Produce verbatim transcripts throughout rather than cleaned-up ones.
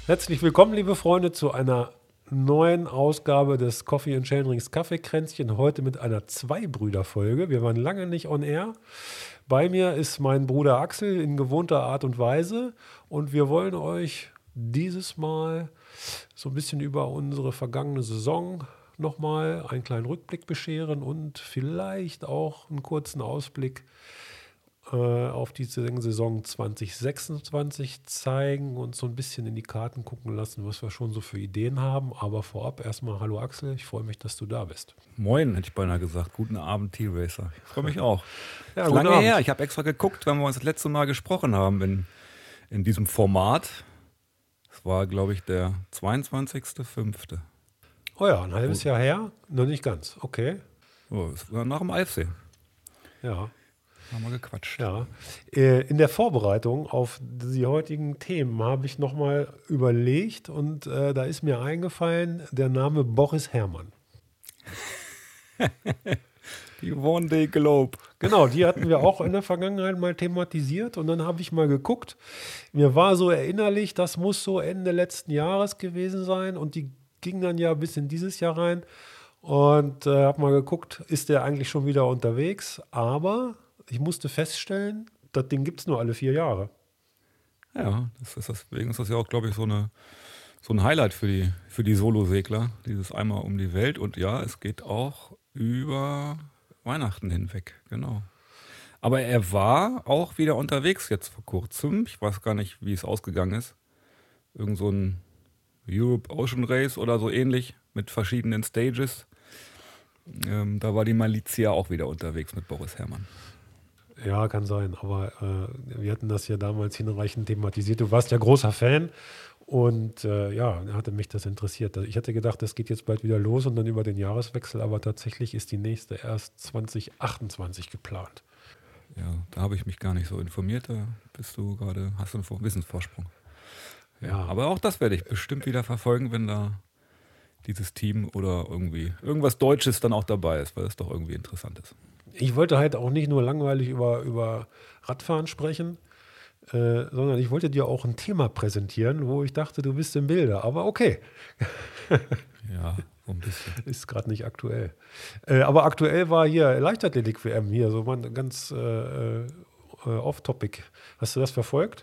Herzlich willkommen, liebe Freunde, zu einer neuen Ausgabe des Coffee and Chainrings Kaffeekränzchen. Heute mit einer Zwei-Brüder-Folge. Wir waren lange nicht on air. Bei mir ist mein Bruder Axel in gewohnter Art und Weise. Und wir wollen euch dieses Mal so ein bisschen über unsere vergangene Saison nochmal einen kleinen Rückblick bescheren und vielleicht auch einen kurzen Ausblick auf die Saison zwanzig sechsundzwanzig zeigen und so ein bisschen in die Karten gucken lassen, was wir schon so für Ideen haben. Aber vorab erstmal hallo Axel, ich freue mich, dass du da bist. Moin, hätte ich beinahe gesagt. Guten Abend, T-Racer. Ich freue mich auch. Ja, ist lange Abend. her. Ich habe extra geguckt, wenn wir uns das letzte Mal gesprochen haben in, in diesem Format. Das war, glaube ich, der zweiundzwanzigster fünfte Oh ja, ein halbes Jahr her? Noch nicht ganz, okay. Oh, es war nach dem Eifsee. Ja. Haben wir gequatscht. Ja. In der Vorbereitung auf die heutigen Themen habe ich nochmal überlegt und äh, da ist mir eingefallen der Name Boris Herrmann. Die One Day Globe. Genau, die hatten wir auch in der Vergangenheit mal thematisiert und dann habe ich mal geguckt. Mir war so erinnerlich, das muss so Ende letzten Jahres gewesen sein und die ging dann ja bis in dieses Jahr rein und äh, habe mal geguckt, ist der eigentlich schon wieder unterwegs, aber ich musste feststellen, das Ding gibt es nur alle vier Jahre. Ja, das ist, deswegen ist das ja auch, glaube ich, so, eine, so ein Highlight für die, für die Solosegler, dieses einmal um die Welt. Und ja, es geht auch über Weihnachten hinweg, genau. Aber er war auch wieder unterwegs jetzt vor kurzem. Ich weiß gar nicht, wie es ausgegangen ist. Irgend so ein Europe Ocean Race oder so ähnlich mit verschiedenen Stages. Ähm, da war die Malizia auch wieder unterwegs mit Boris Herrmann. Ja, kann sein, aber äh, wir hatten das ja damals hinreichend thematisiert. Du warst ja großer Fan und äh, ja, hatte mich das interessiert. Ich hatte gedacht, das geht jetzt bald wieder los und dann über den Jahreswechsel, aber tatsächlich ist die nächste erst zwanzig achtundzwanzig geplant. Ja, da habe ich mich gar nicht so informiert. Da bist du gerade, hast du einen Wissensvorsprung. Ja, ja. Aber auch das werde ich bestimmt wieder verfolgen, wenn da dieses Team oder irgendwie irgendwas Deutsches dann auch dabei ist, weil es doch irgendwie interessant ist. Ich wollte halt auch nicht nur langweilig über, über Radfahren sprechen, äh, sondern ich wollte dir auch ein Thema präsentieren, wo ich dachte, du bist im Bilde. Aber okay. Ja, so ein bisschen. Ist gerade nicht aktuell. Äh, aber aktuell war hier Leichtathletik-W M hier, so mal ganz äh, äh, off-topic. Hast du das verfolgt?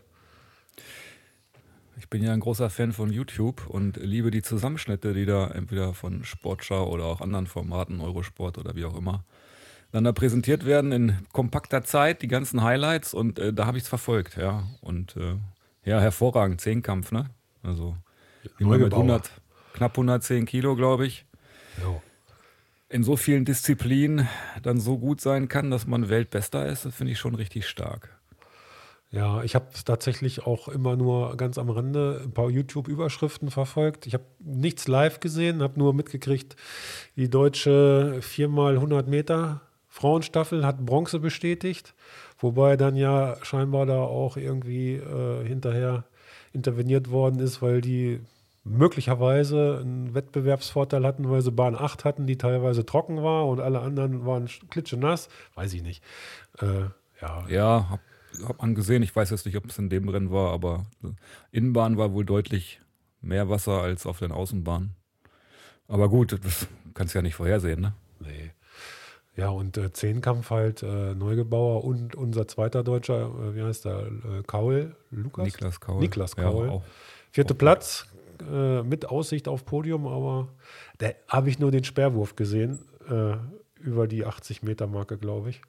Ich bin ja ein großer Fan von YouTube und liebe die Zusammenschnitte, die da entweder von Sportschau oder auch anderen Formaten, Eurosport oder wie auch immer, dann da präsentiert werden in kompakter Zeit, die ganzen Highlights und äh, da habe ich es verfolgt, ja. Und äh, ja, hervorragend, Zehnkampf, ne? Also immer mit hundert, knapp hundertzehn Kilo, glaube ich. Jo. In so vielen Disziplinen dann so gut sein kann, dass man Weltbester ist, das finde ich schon richtig stark. Ja, ich habe es tatsächlich auch immer nur ganz am Rande ein paar YouTube-Überschriften verfolgt. Ich habe nichts live gesehen, habe nur mitgekriegt, die deutsche vier mal hundert Meter Frauenstaffel hat Bronze bestätigt, wobei dann ja scheinbar da auch irgendwie äh, hinterher interveniert worden ist, weil die möglicherweise einen Wettbewerbsvorteil hatten, weil sie Bahn acht hatten, die teilweise trocken war und alle anderen waren klitschenass. Weiß ich nicht. Äh, ja, Ja, hab, hab man gesehen. Ich weiß jetzt nicht, ob es in dem Rennen war, aber Innenbahn war wohl deutlich mehr Wasser als auf den Außenbahnen. Aber gut, das kannst du ja nicht vorhersehen, ne? Nee. Ja, und äh, Zehnkampf halt äh, Neugebauer und unser zweiter Deutscher, äh, wie heißt der, äh, Kaul, Lukas? Niklas Kaul. Niklas Kaul. Ja, auch. Vierter auch Platz, äh, mit Aussicht auf Podium, aber da habe ich nur den Sperrwurf gesehen, äh, über die achtzig Meter Marke, glaube ich.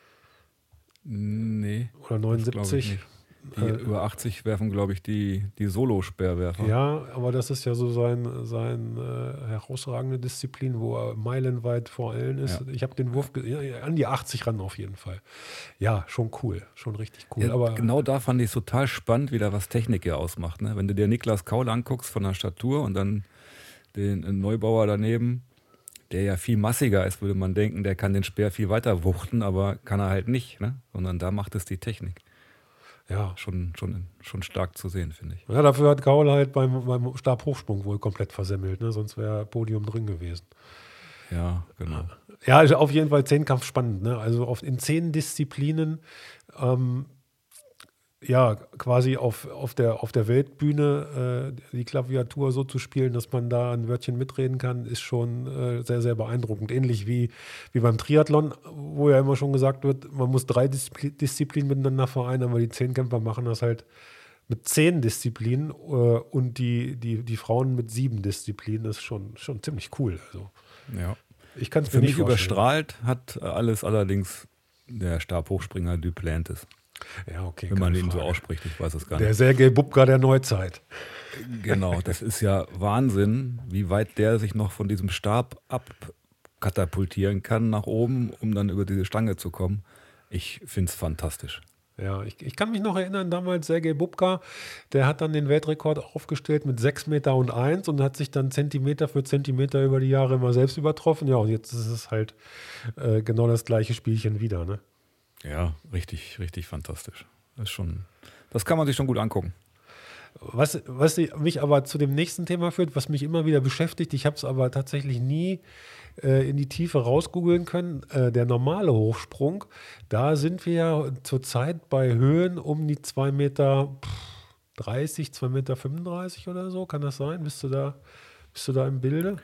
Nee. Oder neunundsiebzig. Die äh, über achtzig werfen, glaube ich, die, die Solo-Sperrwerfer. Ja, aber das ist ja so sein, sein äh, herausragende Disziplin, wo er meilenweit vor allen ist. Ja. Ich habe den Wurf ja, an die achtzig ran auf jeden Fall. Ja, schon cool, schon richtig cool. Ja, aber genau da fand ich es total spannend, wie da was Technik hier ausmacht. Ne? Wenn du dir Niklas Kaul anguckst von der Statur und dann den Neubauer daneben, der ja viel massiger ist, würde man denken, der kann den Speer viel weiter wuchten, aber kann er halt nicht, ne? Sondern da macht es die Technik. Ja, schon, schon, schon stark zu sehen, finde ich. Ja, dafür hat Kaul halt beim, beim Stabhochsprung wohl komplett versemmelt, ne? Sonst wäre Podium drin gewesen. Ja, genau. Ja, also auf jeden Fall Zehnkampf spannend, ne? Also oft in zehn Disziplinen ähm, ja, quasi auf, auf, der, auf der Weltbühne äh, die Klaviatur so zu spielen, dass man da ein Wörtchen mitreden kann, ist schon äh, sehr, sehr beeindruckend. Ähnlich wie, wie beim Triathlon, wo ja immer schon gesagt wird, man muss drei Displ- Disziplinen miteinander vereinen, aber die Zehnkämpfer machen das halt mit zehn Disziplinen äh, und die, die, die Frauen mit sieben Disziplinen. Das ist schon, schon ziemlich cool. Also, Ja. ich kann es Für mir nicht mich vorstellen. überstrahlt hat alles allerdings der Stabhochspringer Duplantis. Ja, okay, Wenn man keine ihn so Frage. ausspricht, ich weiß es gar Der nicht. Sergei Bubka der Neuzeit. Genau, das ist ja Wahnsinn, wie weit der sich noch von diesem Stab abkatapultieren kann nach oben, um dann über diese Stange zu kommen. Ich finde es fantastisch. Ja, ich, ich kann mich noch erinnern, damals Sergei Bubka, der hat dann den Weltrekord aufgestellt mit sechs Meter und eins und hat sich dann Zentimeter für Zentimeter über die Jahre immer selbst übertroffen. Ja, und jetzt ist es halt äh, genau das gleiche Spielchen wieder, ne? Ja, richtig, richtig fantastisch. Das ist schon, das kann man sich schon gut angucken. Was, was mich aber zu dem nächsten Thema führt, was mich immer wieder beschäftigt, ich habe es aber tatsächlich nie äh, in die Tiefe rausgoogeln können, äh, der normale Hochsprung, da sind wir ja zurzeit bei Höhen um die zwei Meter dreißig, zwei Meter fünfunddreißig oder so, kann das sein? Bist du da, bist du da im Bilde?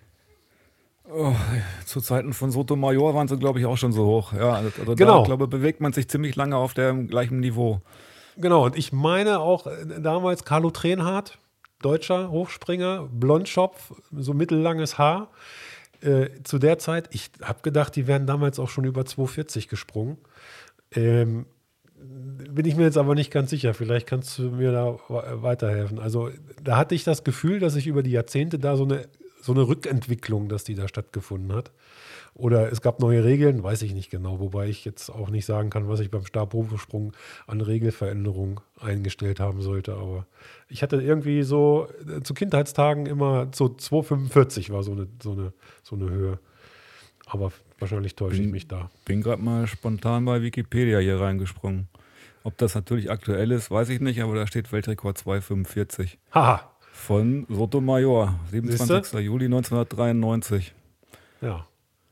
Oh, zu Zeiten von Sotomayor waren sie, glaube ich, auch schon so hoch. Ja, also Genau. da, glaube ich, bewegt man sich ziemlich lange auf dem gleichen Niveau. Genau, und ich meine auch äh, damals Carlo Trenhardt, deutscher Hochspringer, Blondschopf, so mittellanges Haar. Äh, zu der Zeit, ich habe gedacht, die wären damals auch schon über zwei vierzig gesprungen. Ähm, bin ich mir jetzt aber nicht ganz sicher. Vielleicht kannst du mir da wa- weiterhelfen. Also da hatte ich das Gefühl, dass ich über die Jahrzehnte da so eine, so eine Rückentwicklung, dass die da stattgefunden hat. Oder es gab neue Regeln, weiß ich nicht genau, wobei ich jetzt auch nicht sagen kann, was ich beim Stabhochsprung an Regelveränderung eingestellt haben sollte. Aber ich hatte irgendwie so äh, zu Kindheitstagen immer so zwei fünfundvierzig war so eine, so eine, so eine Höhe. Aber wahrscheinlich täusche ich Bin- mich da. Bin gerade mal spontan bei Wikipedia hier reingesprungen. Ob das natürlich aktuell ist, weiß ich nicht, aber da steht Weltrekord zwei fünfundvierzig Haha, von Sotomayor, siebenundzwanzigster Juli neunzehnhundertdreiundneunzig. ja.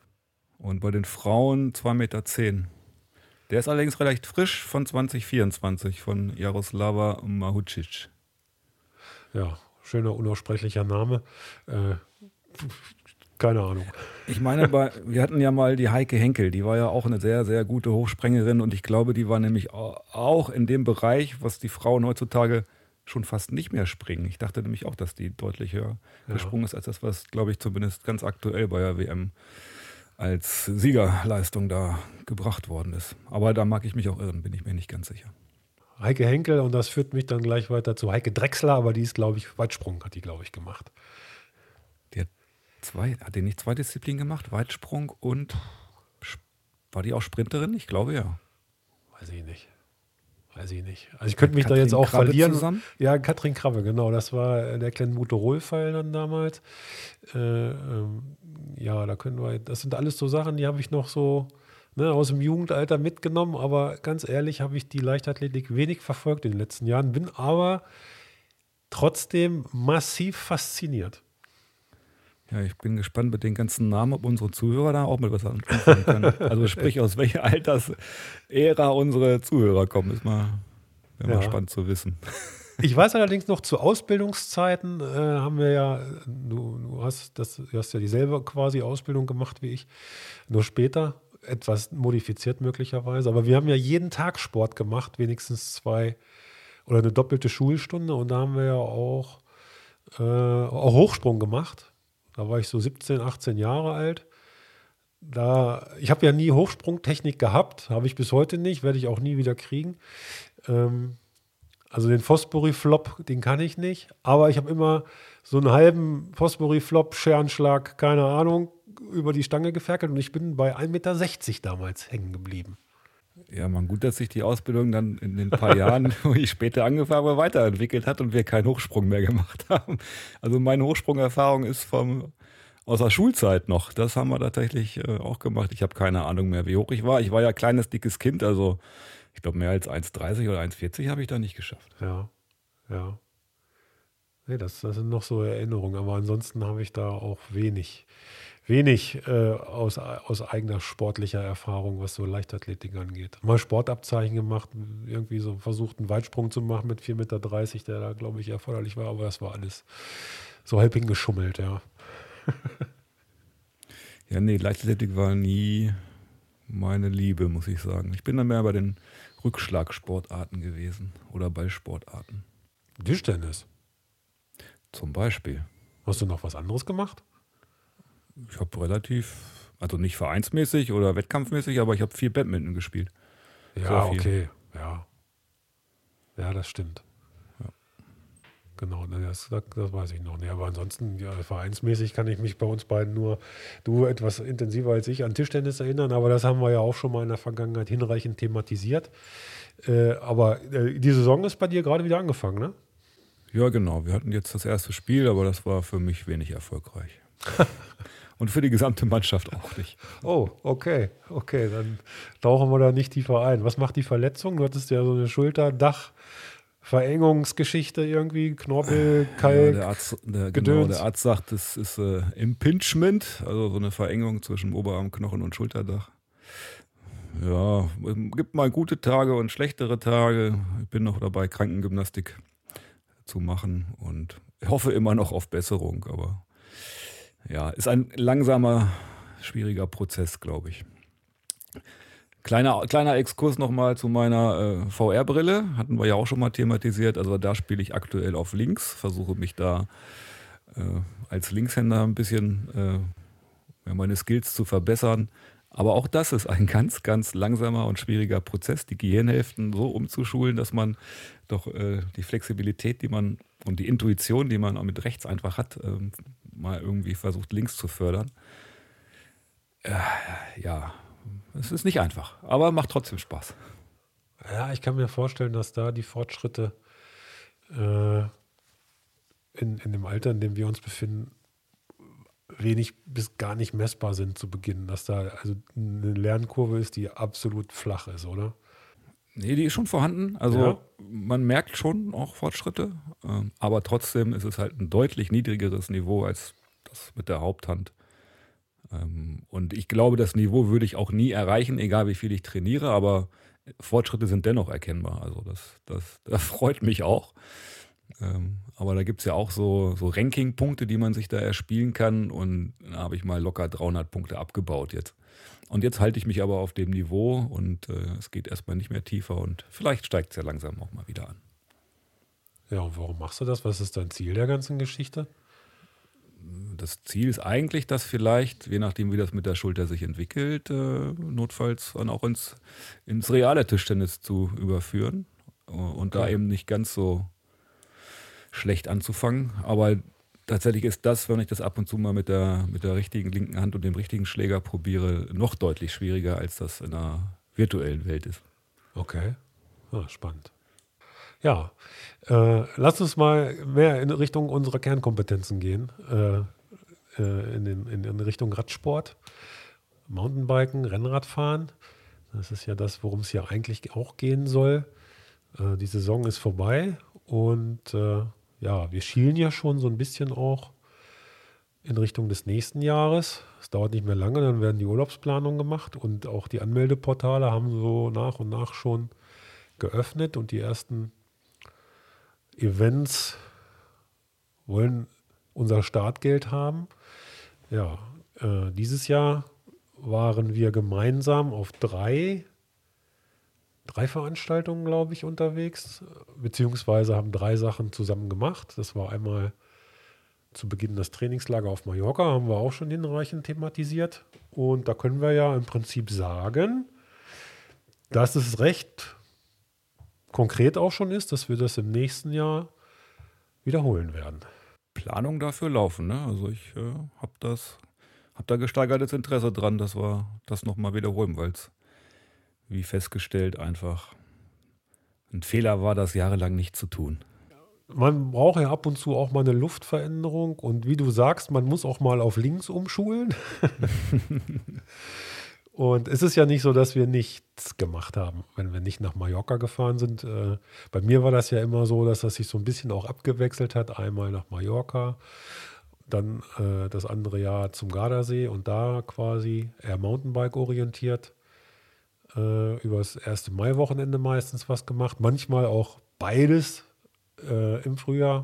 Und bei den Frauen zwei Meter zehn. Der ist allerdings recht frisch von zwanzig vierundzwanzig von Jaroslava Mahucic. Ja, schöner, unaussprechlicher Name. Äh, keine Ahnung. Ich meine, bei, wir hatten ja mal die Heike Henkel, die war ja auch eine sehr, sehr gute Hochspringerin und ich glaube, die war nämlich au- auch in dem Bereich, was die Frauen heutzutage schon fast nicht mehr springen. Ich dachte nämlich auch, dass die deutlich höher Ja. gesprungen ist als das, was, glaube ich, zumindest ganz aktuell bei der W M als Siegerleistung da gebracht worden ist. Aber da mag ich mich auch irren, bin ich mir nicht ganz sicher. Heike Henkel und das führt mich dann gleich weiter zu Heike Drechsler, aber die ist, glaube ich, Weitsprung hat die, glaube ich, gemacht. Die hat zwei, hat die nicht zwei Disziplinen gemacht? Weitsprung und Sp- war die auch Sprinterin? Ich glaube ja. Weiß ich nicht. Weiß ich nicht. Also ich könnte mich da Katrin jetzt auch Krabbe verlieren. zusammen? Ja, Katrin Krabbe, genau. Das war äh, der kleine Motorolfall dann damals. Äh, ähm, ja, da können wir, das sind alles so Sachen, die habe ich noch so ne, aus dem Jugendalter mitgenommen. Aber ganz ehrlich habe ich die Leichtathletik wenig verfolgt in den letzten Jahren, bin aber trotzdem massiv fasziniert. Ja, ich bin gespannt mit den ganzen Namen, ob unsere Zuhörer da auch mit was anfangen können. Also sprich, aus welcher Altersära unsere Zuhörer kommen, ist mal, wäre mal Ja. spannend zu wissen. Ich weiß allerdings noch, zu Ausbildungszeiten äh, haben wir ja, du, du, hast das, du hast ja dieselbe quasi Ausbildung gemacht wie ich, nur später, etwas modifiziert möglicherweise, aber wir haben ja jeden Tag Sport gemacht, wenigstens zwei oder eine doppelte Schulstunde und da haben wir ja auch, äh, auch Hochsprung gemacht. Da war ich so siebzehn, achtzehn Jahre alt. Da, ich habe ja nie Hochsprungtechnik gehabt, habe ich bis heute nicht, werde ich auch nie wieder kriegen. Ähm, Also den Fosbury-Flop, den kann ich nicht. Aber ich habe immer so einen halben Fosbury-Flop, Scherenschlag, keine Ahnung, über die Stange geferkelt. Und ich bin bei ein Meter sechzig damals hängen geblieben. Ja, man, gut, dass sich die Ausbildung dann in den paar Jahren, wo ich später angefangen habe, weiterentwickelt hat und wir keinen Hochsprung mehr gemacht haben. Also meine Hochsprungerfahrung ist vom, aus der Schulzeit noch. Das haben wir tatsächlich äh, auch gemacht. Ich habe keine Ahnung mehr, wie hoch ich war. Ich war ja kleines, dickes Kind, also ich glaube mehr als eins dreißig oder eins vierzig habe ich da nicht geschafft. Ja, ja. Nee, das, das sind noch so Erinnerungen. Aber ansonsten habe ich da auch wenig, wenig äh, aus, aus eigener sportlicher Erfahrung, was so Leichtathletik angeht. Mal Sportabzeichen gemacht, irgendwie so versucht, einen Weitsprung zu machen mit vier Meter dreißig, der da, glaube ich, erforderlich war, aber das war alles so halb hingeschummelt, ja. Ja, nee, Leichtathletik war nie meine Liebe, muss ich sagen. Ich bin dann mehr bei den Rückschlagsportarten gewesen oder Ballsportarten. Tischtennis. Zum Beispiel. Hast du noch was anderes gemacht? Ich habe relativ, also nicht vereinsmäßig oder wettkampfmäßig, aber ich habe viel Badminton gespielt. Ja, Sehr viel. okay. Ja. Ja, das stimmt. Ja. Genau, ne, das, das, das weiß ich noch. Nee, aber ansonsten, ja, vereinsmäßig kann ich mich bei uns beiden nur, du etwas intensiver als ich, an Tischtennis erinnern, aber das haben wir ja auch schon mal in der Vergangenheit hinreichend thematisiert. Äh, aber äh, die Saison ist bei dir gerade wieder angefangen, ne? Ja, genau. Wir hatten jetzt das erste Spiel, aber das war für mich wenig erfolgreich. Und für die gesamte Mannschaft auch nicht. Oh, okay, okay, dann tauchen wir da nicht tiefer ein. Was macht die Verletzung? Du hattest ja so eine Schulter-Dach-Verengungsgeschichte irgendwie, Knorpel, Kalk, Ja, der Arzt, der, genau, Gedöns. der Arzt sagt, es ist äh, Impingement, also so eine Verengung zwischen Oberarmknochen und Schulterdach. Ja, es gibt mal gute Tage und schlechtere Tage. Ich bin noch dabei, Krankengymnastik zu machen und hoffe immer noch auf Besserung, aber ja, ist ein langsamer, schwieriger Prozess, glaube ich. Kleiner, kleiner Exkurs nochmal zu meiner äh, V R-Brille, hatten wir ja auch schon mal thematisiert. Also da spiele ich aktuell auf links, versuche mich da äh, als Linkshänder ein bisschen äh, ja, meine Skills zu verbessern. Aber auch das ist ein ganz, ganz langsamer und schwieriger Prozess, die Gehirnhälften so umzuschulen, dass man doch äh, die Flexibilität, die man und die Intuition, die man auch mit rechts einfach hat, äh, mal irgendwie versucht, links zu fördern. Äh, ja, es ist nicht einfach, aber macht trotzdem Spaß. Ja, ich kann mir vorstellen, dass da die Fortschritte äh, in, in dem Alter, in dem wir uns befinden, wenig bis gar nicht messbar sind zu Beginn. Dass da also eine Lernkurve ist, die absolut flach ist, oder? Nee, die ist schon vorhanden. Also Ja. man merkt schon auch Fortschritte, ähm, aber trotzdem ist es halt ein deutlich niedrigeres Niveau als das mit der Haupthand. Ähm, und ich glaube, das Niveau würde ich auch nie erreichen, egal wie viel ich trainiere, aber Fortschritte sind dennoch erkennbar. Also das, das, das freut mich auch. Ähm, aber da gibt es ja auch so, so Ranking-Punkte, die man sich da erspielen kann, und da habe ich mal locker dreihundert Punkte abgebaut jetzt. Und jetzt halte ich mich aber auf dem Niveau und äh, es geht erstmal nicht mehr tiefer und vielleicht steigt es ja langsam auch mal wieder an. Ja, und warum machst du das? Was ist dein Ziel der ganzen Geschichte? Das Ziel ist eigentlich, dass vielleicht, je nachdem wie das mit der Schulter sich entwickelt, äh, notfalls dann auch ins, ins reale Tischtennis zu überführen und da Okay. eben nicht ganz so schlecht anzufangen. Aber tatsächlich ist das, wenn ich das ab und zu mal mit der, mit der richtigen linken Hand und dem richtigen Schläger probiere, noch deutlich schwieriger, als das in einer virtuellen Welt ist. Okay. Ah, spannend. Ja, äh, lass uns mal mehr in Richtung unserer Kernkompetenzen gehen. Äh, äh, in, den, in, in Richtung Radsport, Mountainbiken, Rennradfahren. Das ist ja das, worum es hier eigentlich auch gehen soll. Äh, die Saison ist vorbei und äh, ja, wir schielen ja schon so ein bisschen auch in Richtung des nächsten Jahres. Es dauert nicht mehr lange, dann werden die Urlaubsplanungen gemacht und auch die Anmeldeportale haben so nach und nach schon geöffnet und die ersten Events wollen unser Startgeld haben. Ja, äh, dieses Jahr waren wir gemeinsam auf drei, drei Veranstaltungen, glaube ich, unterwegs, beziehungsweise haben drei Sachen zusammen gemacht. Das war einmal zu Beginn das Trainingslager auf Mallorca, haben wir auch schon hinreichend thematisiert. Und da können wir ja im Prinzip sagen, dass es recht konkret auch schon ist, dass wir das im nächsten Jahr wiederholen werden. Planung dafür laufen, ne? Also ich äh, habe das, habe da gesteigertes Interesse dran, dass wir das nochmal wiederholen, weil es, wie festgestellt, einfach ein Fehler war, das jahrelang nicht zu tun. Man braucht ja ab und zu auch mal eine Luftveränderung und wie du sagst, man muss auch mal auf links umschulen. Und es ist ja nicht so, dass wir nichts gemacht haben, wenn wir nicht nach Mallorca gefahren sind. Äh, bei mir war das ja immer so, dass das sich so ein bisschen auch abgewechselt hat. Einmal nach Mallorca, dann äh, das andere Jahr zum Gardasee und da quasi eher Mountainbike orientiert. Äh, über das erste Mai-Wochenende meistens was gemacht. Manchmal auch beides äh, im Frühjahr.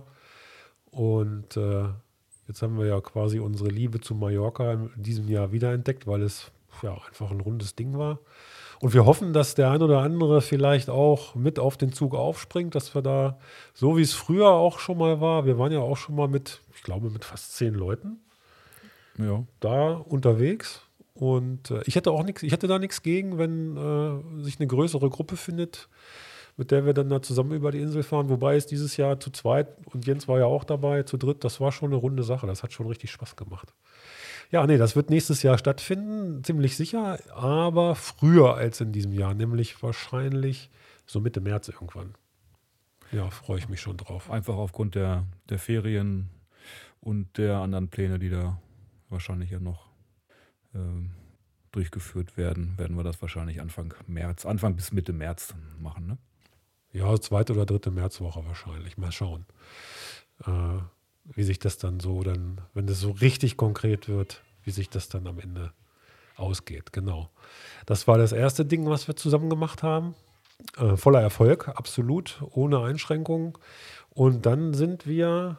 Und äh, jetzt haben wir ja quasi unsere Liebe zu Mallorca in diesem Jahr wiederentdeckt, weil es ja einfach ein rundes Ding war. Und wir hoffen, dass der ein oder andere vielleicht auch mit auf den Zug aufspringt, dass wir da, so wie es früher auch schon mal war, wir waren ja auch schon mal mit, ich glaube, mit fast zehn Leuten Ja. da unterwegs. Und äh, ich hätte auch nichts, ich hätte da nichts gegen, wenn äh, sich eine größere Gruppe findet, mit der wir dann da zusammen über die Insel fahren. Wobei es dieses Jahr zu zweit, und Jens war ja auch dabei, zu dritt, das war schon eine runde Sache. Das hat schon richtig Spaß gemacht. Ja, nee, das wird nächstes Jahr stattfinden, ziemlich sicher, aber früher als in diesem Jahr, nämlich wahrscheinlich so Mitte März irgendwann. Ja, freue ich mich schon drauf. Einfach aufgrund der, der Ferien und der anderen Pläne, die da wahrscheinlich ja noch ähm, durchgeführt werden, werden wir das wahrscheinlich Anfang März, Anfang bis Mitte März machen, ne? Ja, zweite oder dritte Märzwoche wahrscheinlich. Mal schauen, äh, wie sich das dann so dann, wenn das so richtig konkret wird, wie sich das dann am Ende ausgeht. Genau. Das war das erste Ding, was wir zusammen gemacht haben. Äh, voller Erfolg, absolut, ohne Einschränkungen. Und dann sind wir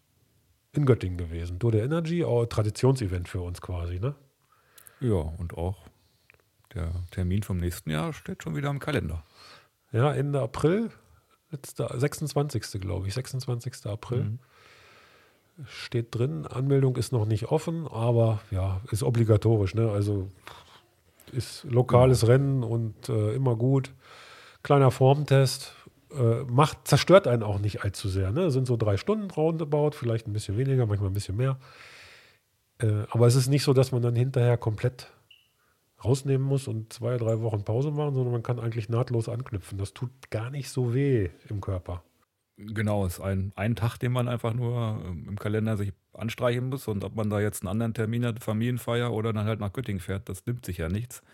in Göttingen gewesen. Tour de Energy, auch Traditionsevent für uns quasi, ne? Ja, und auch der Termin vom nächsten Jahr steht schon wieder im Kalender. Ja, Ende April, letzter, sechsundzwanzigste glaube ich, sechsundzwanzigsten April. Mhm. Steht drin, Anmeldung ist noch nicht offen, aber ja, ist obligatorisch, ne? Also ist lokales Rennen und äh, immer gut. Kleiner Formtest, äh, macht, zerstört einen auch nicht allzu sehr, ne? Sind so drei Stunden roundabout, vielleicht ein bisschen weniger, manchmal ein bisschen mehr. Äh, aber es ist nicht so, dass man dann hinterher komplett rausnehmen muss und zwei, drei Wochen Pause machen, sondern man kann eigentlich nahtlos anknüpfen. Das tut gar nicht so weh im Körper. Genau, ist ein, ein Tag, den man einfach nur ähm, im Kalender sich anstreichen muss. Und ob man da jetzt einen anderen Termin hat, Familienfeier oder dann halt nach Göttingen fährt, das nimmt sich ja nichts.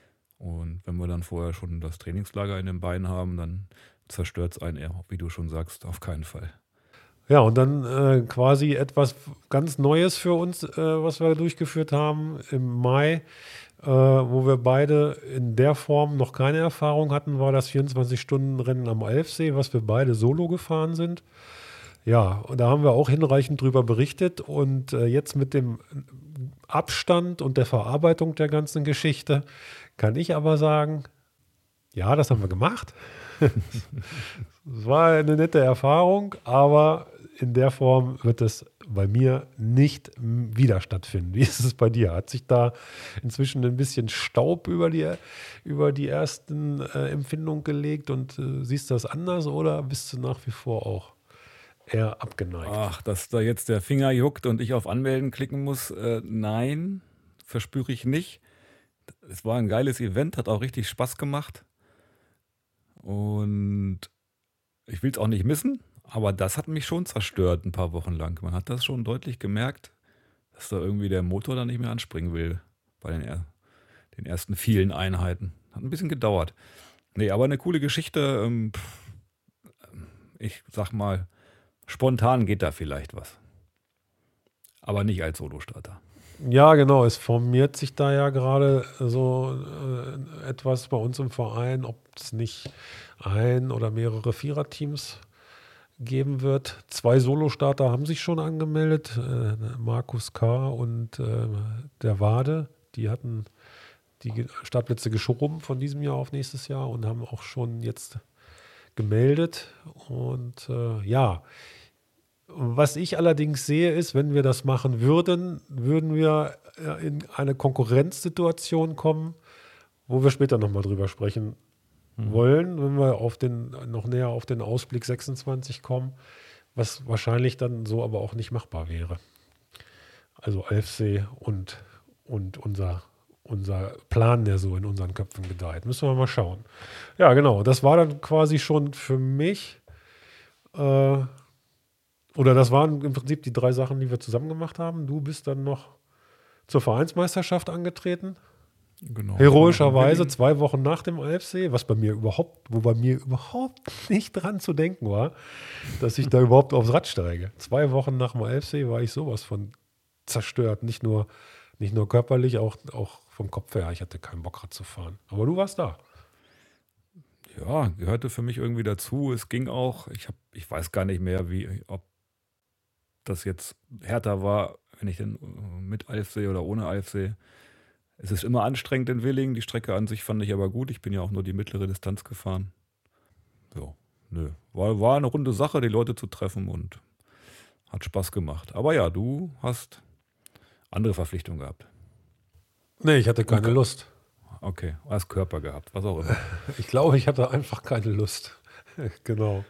Und wenn wir dann vorher schon das Trainingslager in den Beinen haben, dann zerstört es einen eher, wie du schon sagst, auf keinen Fall. Ja, und dann äh, quasi etwas ganz Neues für uns, äh, was wir durchgeführt haben im Mai, äh, wo wir beide in der Form noch keine Erfahrung hatten, war das vierundzwanzig-Stunden-Rennen am Alfsee, was wir beide solo gefahren sind. Ja, und da haben wir auch hinreichend drüber berichtet. Und äh, jetzt mit dem Abstand und der Verarbeitung der ganzen Geschichte kann ich aber sagen, ja, das haben wir gemacht. Es war eine nette Erfahrung, aber in der Form wird es bei mir nicht wieder stattfinden. Wie ist es bei dir? Hat sich da inzwischen ein bisschen Staub über die, über die ersten äh, Empfindungen gelegt und äh, siehst du das anders oder bist du nach wie vor auch eher abgeneigt? Ach, dass da jetzt der Finger juckt und ich auf Anmelden klicken muss, äh, nein, verspüre ich nicht. Es war ein geiles Event, hat auch richtig Spaß gemacht. Und ich will es auch nicht missen, aber das hat mich schon zerstört ein paar Wochen lang. Man hat das schon deutlich gemerkt, dass da irgendwie der Motor da nicht mehr anspringen will bei den, er- den ersten vielen Einheiten. Hat ein bisschen gedauert. Nee, aber eine coole Geschichte. ähm, pff, Ich sag mal, spontan geht da vielleicht was. Aber nicht als Solostarter. Ja, genau. Es formiert sich da ja gerade so äh, etwas bei uns im Verein, ob es nicht ein oder mehrere Viererteams geben wird. Zwei Solostarter haben sich schon angemeldet, äh, Markus K. und äh, der Wade. Die hatten die Ge- Startplätze geschoben von diesem Jahr auf nächstes Jahr und haben auch schon jetzt gemeldet. Und äh, ja, was ich allerdings sehe, ist, wenn wir das machen würden, würden wir äh, in eine Konkurrenzsituation kommen, wo wir später nochmal drüber sprechen wollen, wenn wir auf den, noch näher auf den Ausblick sechsundzwanzig kommen, was wahrscheinlich dann so aber auch nicht machbar wäre. Also Alfsee und, und unser, unser Plan, der so in unseren Köpfen gedeiht. Müssen wir mal schauen. Ja, genau. Das war dann quasi schon für mich äh, oder das waren im Prinzip die drei Sachen, die wir zusammen gemacht haben. Du bist dann noch zur Vereinsmeisterschaft angetreten. Genau. Heroischerweise zwei Wochen nach dem Alfsee, was bei mir überhaupt, wo bei mir überhaupt nicht dran zu denken war, dass ich da überhaupt aufs Rad steige. Zwei Wochen nach dem Alfsee war ich sowas von zerstört. Nicht nur, nicht nur körperlich, auch, auch vom Kopf her. Ich hatte keinen Bock, Rad zu fahren. Aber du warst da. Ja, gehörte für mich irgendwie dazu. Es ging auch, ich hab, ich weiß gar nicht mehr, wie, ob das jetzt härter war, wenn ich denn äh, mit Alfsee oder ohne Alfsee. Es ist immer anstrengend in Willingen. Die Strecke an sich fand ich aber gut. Ich bin ja auch nur die mittlere Distanz gefahren. Ja, nö. War, war eine runde Sache, die Leute zu treffen und hat Spaß gemacht. Aber ja, du hast andere Verpflichtungen gehabt. Nee, ich hatte keine Okay. Lust. Okay, hast Körper gehabt, was auch immer. Ich glaube, ich hatte einfach keine Lust. Genau.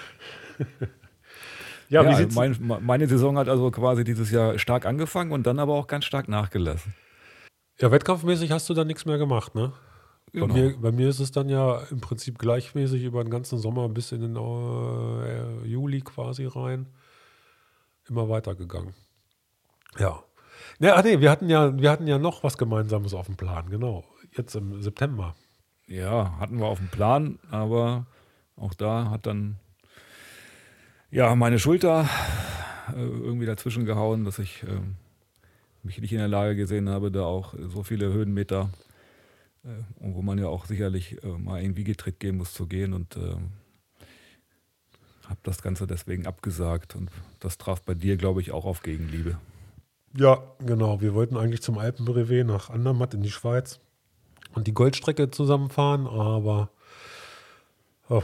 Ja, Ja, wie sieht's? mein, meine Saison hat also quasi dieses Jahr stark angefangen und dann aber auch ganz stark nachgelassen. Ja, wettkampfmäßig hast du dann nichts mehr gemacht, ne? Bei Genau. mir, bei mir ist es dann ja im Prinzip gleichmäßig über den ganzen Sommer bis in den äh, Juli quasi rein. Immer weitergegangen. Ja. Ne, ach nee, wir hatten ja, wir hatten ja noch was Gemeinsames auf dem Plan, genau. Jetzt im September. Ja, hatten wir auf dem Plan, aber auch da hat dann ja meine Schulter äh, irgendwie dazwischen gehauen, dass ich äh, mich nicht in der Lage gesehen habe, da auch so viele Höhenmeter, äh, wo man ja auch sicherlich äh, mal einen Wiegetritt geben muss zu gehen und äh, habe das Ganze deswegen abgesagt und das traf bei dir, glaube ich, auch auf Gegenliebe. Ja, genau. Wir wollten eigentlich zum Alpenbrevet nach Andermatt in die Schweiz und die Goldstrecke zusammenfahren, aber oh,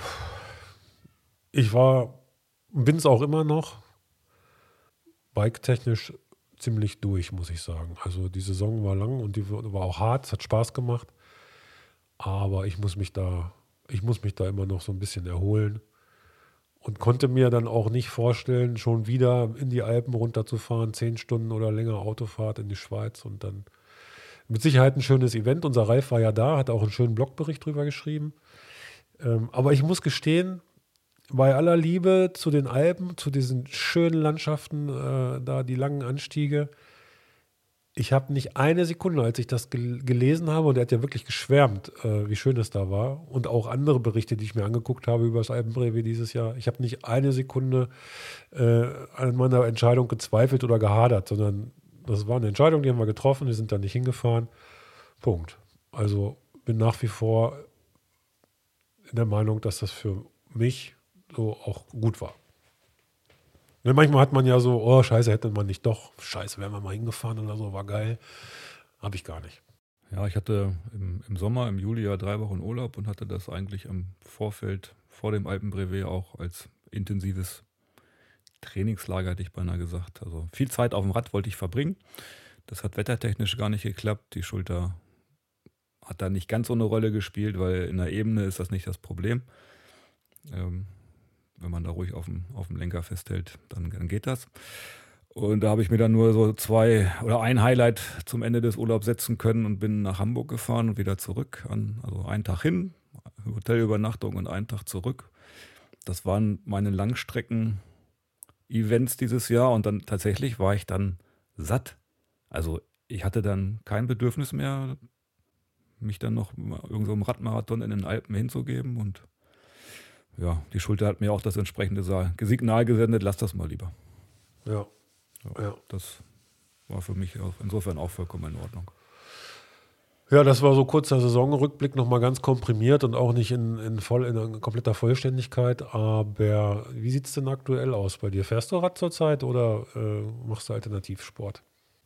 ich war, bin es auch immer noch, bike-technisch ziemlich durch, muss ich sagen. Also die Saison war lang und die war auch hart, es hat Spaß gemacht, aber ich muss mich da, ich muss mich da immer noch so ein bisschen erholen und konnte mir dann auch nicht vorstellen, schon wieder in die Alpen runterzufahren, zehn Stunden oder länger Autofahrt in die Schweiz und dann mit Sicherheit ein schönes Event. Unser Ralf war ja da, hat auch einen schönen Blogbericht drüber geschrieben. Ähm, aber ich muss gestehen, bei aller Liebe zu den Alpen, zu diesen schönen Landschaften, äh, da die langen Anstiege, ich habe nicht eine Sekunde, als ich das gel gelesen habe, und er hat ja wirklich geschwärmt, äh, wie schön es da war, und auch andere Berichte, die ich mir angeguckt habe über das Alpenbrevet dieses Jahr, ich habe nicht eine Sekunde äh, an meiner Entscheidung gezweifelt oder gehadert, sondern das war eine Entscheidung, die haben wir getroffen, wir sind da nicht hingefahren. Punkt. Also bin nach wie vor in der Meinung, dass das für mich so auch gut war. Ne, manchmal hat man ja so, oh scheiße, hätte man nicht doch, scheiße, wären wir mal hingefahren oder so, war geil. Habe ich gar nicht. Ja, ich hatte im, im Sommer, im Juli ja drei Wochen Urlaub und hatte das eigentlich im Vorfeld vor dem Alpenbrevet auch als intensives Trainingslager, hätte ich beinahe gesagt. Also viel Zeit auf dem Rad wollte ich verbringen. Das hat wettertechnisch gar nicht geklappt. Die Schulter hat da nicht ganz so eine Rolle gespielt, weil in der Ebene ist das nicht das Problem. Ähm, wenn man da ruhig auf dem, auf dem Lenker festhält, dann, dann geht das. Und da habe ich mir dann nur so zwei oder ein Highlight zum Ende des Urlaubs setzen können und bin nach Hamburg gefahren und wieder zurück. An, also einen Tag hin, Hotelübernachtung und einen Tag zurück. Das waren meine Langstrecken-Events dieses Jahr und dann tatsächlich war ich dann satt. Also ich hatte dann kein Bedürfnis mehr, mich dann noch irgendwo im Radmarathon in den Alpen hinzugeben und ja, die Schulter hat mir auch das entsprechende Signal gesendet, lass das mal lieber. Ja. Ja, Ja. Das war für mich auch insofern auch vollkommen in Ordnung. Ja, das war so kurzer Saisonrückblick, nochmal ganz komprimiert und auch nicht in, in, voll, in kompletter Vollständigkeit. Aber wie sieht es denn aktuell aus bei dir? Fährst du Rad zurzeit oder äh, machst du Alternativsport?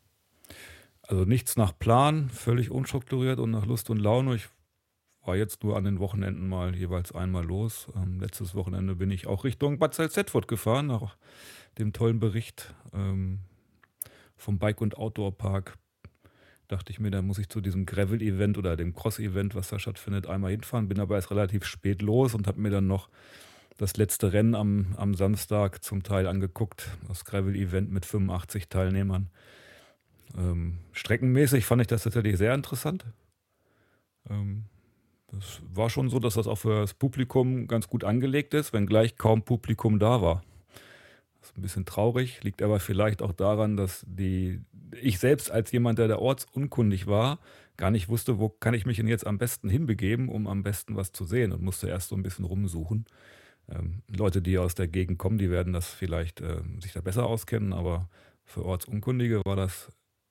Also nichts nach Plan, völlig unstrukturiert und nach Lust und Laune. Ich war jetzt nur an den Wochenenden mal jeweils einmal los. Ähm, letztes Wochenende bin ich auch Richtung Bad Salzdetford gefahren, nach dem tollen Bericht ähm, vom Bike- und Outdoor-Park. Dachte ich mir, da muss ich zu diesem Gravel-Event oder dem Cross-Event, was da stattfindet, einmal hinfahren. Bin aber erst relativ spät los und habe mir dann noch das letzte Rennen am, am Samstag zum Teil angeguckt. Das Gravel-Event mit fünfundachtzig Teilnehmern. Ähm, streckenmäßig fand ich das tatsächlich sehr interessant. Ähm, das war schon so, dass das auch für das Publikum ganz gut angelegt ist, wenngleich kaum Publikum da war. Das ist ein bisschen traurig, liegt aber vielleicht auch daran, dass die, ich selbst als jemand, der da ortsunkundig war, gar nicht wusste, wo kann ich mich denn jetzt am besten hinbegeben, um am besten was zu sehen, und musste erst so ein bisschen rumsuchen. Ähm, Leute, die aus der Gegend kommen, die werden das vielleicht äh, sich da besser auskennen, aber für Ortsunkundige war das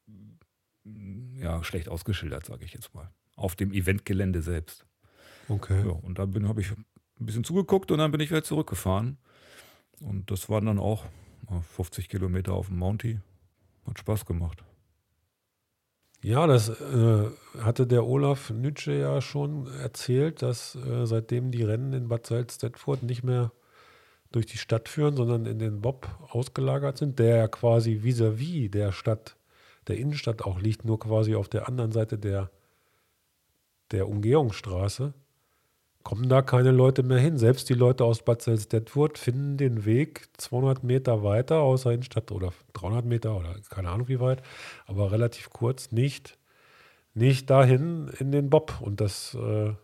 ja schlecht ausgeschildert, sage ich jetzt mal. Auf dem Eventgelände selbst. Okay. Ja, und da habe ich ein bisschen zugeguckt und dann bin ich wieder zurückgefahren. Und das waren dann auch fünfzig Kilometer auf dem Mountie. Hat Spaß gemacht. Ja, das äh, hatte der Olaf Nütsche ja schon erzählt, dass äh, seitdem die Rennen in Bad Salzdetfurt nicht mehr durch die Stadt führen, sondern in den Bob ausgelagert sind, der ja quasi vis-à-vis der Stadt, der Innenstadt auch liegt, nur quasi auf der anderen Seite der, der Umgehungsstraße, kommen da keine Leute mehr hin. Selbst die Leute aus Bad Salzdetfurt finden den Weg zweihundert Meter weiter aus der Innenstadt oder dreihundert Meter oder keine Ahnung wie weit, aber relativ kurz, nicht, nicht dahin in den Bob. Und das äh,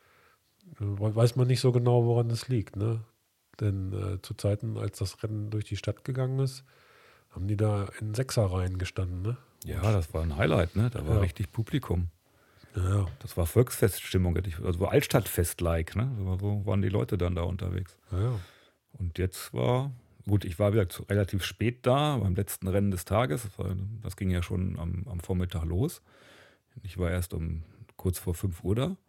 weiß man nicht so genau, woran das liegt. Ne? Denn äh, zu Zeiten, als das Rennen durch die Stadt gegangen ist, haben die da in Sechserreihen gestanden. Ne? Ja, das war ein Highlight, ne? Da war Ja. richtig Publikum. Ja, Das war Volksfeststimmung, hätte ich- also Altstadtfest-like, ne? So so waren die Leute dann da unterwegs. ja, ja. Und jetzt war, gut, ich war wieder zu, relativ spät da, beim letzten Rennen des Tages. Das, war, das ging ja schon am, am Vormittag los. Ich war erst um kurz vor fünf Uhr da.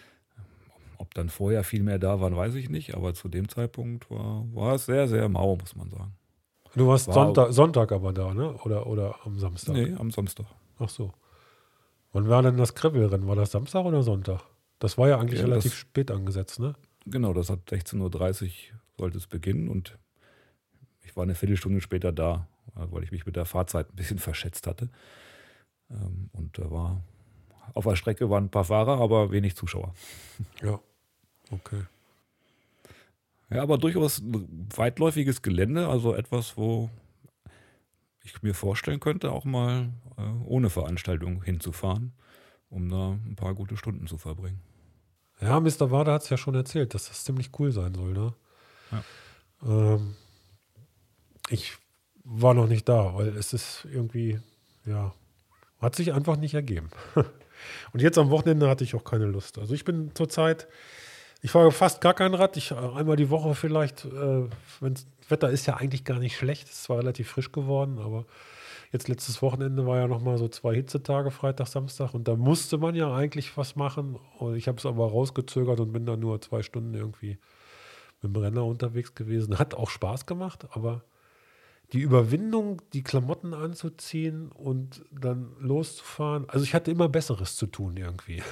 Ob dann vorher viel mehr da waren, weiß ich nicht. Aber zu dem Zeitpunkt war, war es sehr, sehr mau, muss man sagen. Du warst War- Sonntag, Sonntag aber da, ne? Oder, oder am Samstag? Nee, am Samstag. Ach so. Wann war denn das Gravelrennen? War das Samstag oder Sonntag? Das war ja eigentlich Ja, relativ das- spät angesetzt, ne? Genau, das hat sechzehn Uhr dreißig sollte es beginnen und ich war eine Viertelstunde später da, weil ich mich mit der Fahrzeit ein bisschen verschätzt hatte. Ähm, Und da war auf der Strecke waren ein paar Fahrer, aber wenig Zuschauer. Ja. Okay. Ja, aber durchaus ein weitläufiges Gelände, also etwas, wo ich mir vorstellen könnte, auch mal äh, ohne Veranstaltung hinzufahren, um da ein paar gute Stunden zu verbringen. Ja, Mister Wade hat es ja schon erzählt, dass das ziemlich cool sein soll, ne? Ja. Ähm, ich war noch nicht da, weil es ist irgendwie, ja, hat sich einfach nicht ergeben. Und jetzt am Wochenende hatte ich auch keine Lust. Also ich bin zurzeit, ich fahre fast gar kein Rad. Ich äh, einmal die Woche vielleicht, äh, wenn das Wetter ist ja eigentlich gar nicht schlecht. Es ist zwar relativ frisch geworden, aber jetzt letztes Wochenende war ja nochmal so zwei Hitzetage, Freitag, Samstag. Und da musste man ja eigentlich was machen. Und ich habe es aber rausgezögert und bin dann nur zwei Stunden irgendwie mit dem Renner unterwegs gewesen. Hat auch Spaß gemacht, aber die Überwindung, die Klamotten anzuziehen und dann loszufahren. Also ich hatte immer Besseres zu tun irgendwie.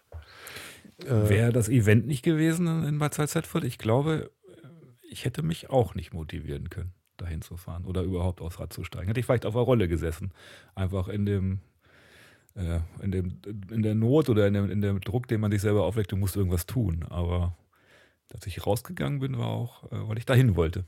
Äh, Wäre das Event nicht gewesen in Bad Salzdetfurt, ich glaube, ich hätte mich auch nicht motivieren können, dahin zu fahren oder überhaupt aufs Rad zu steigen. Hätte ich vielleicht auf der Rolle gesessen. Einfach in dem, äh, in dem, in der Not oder in dem, in dem Druck, den man sich selber auflegt, du musst irgendwas tun. Aber dass ich rausgegangen bin, war auch, äh, weil ich dahin wollte.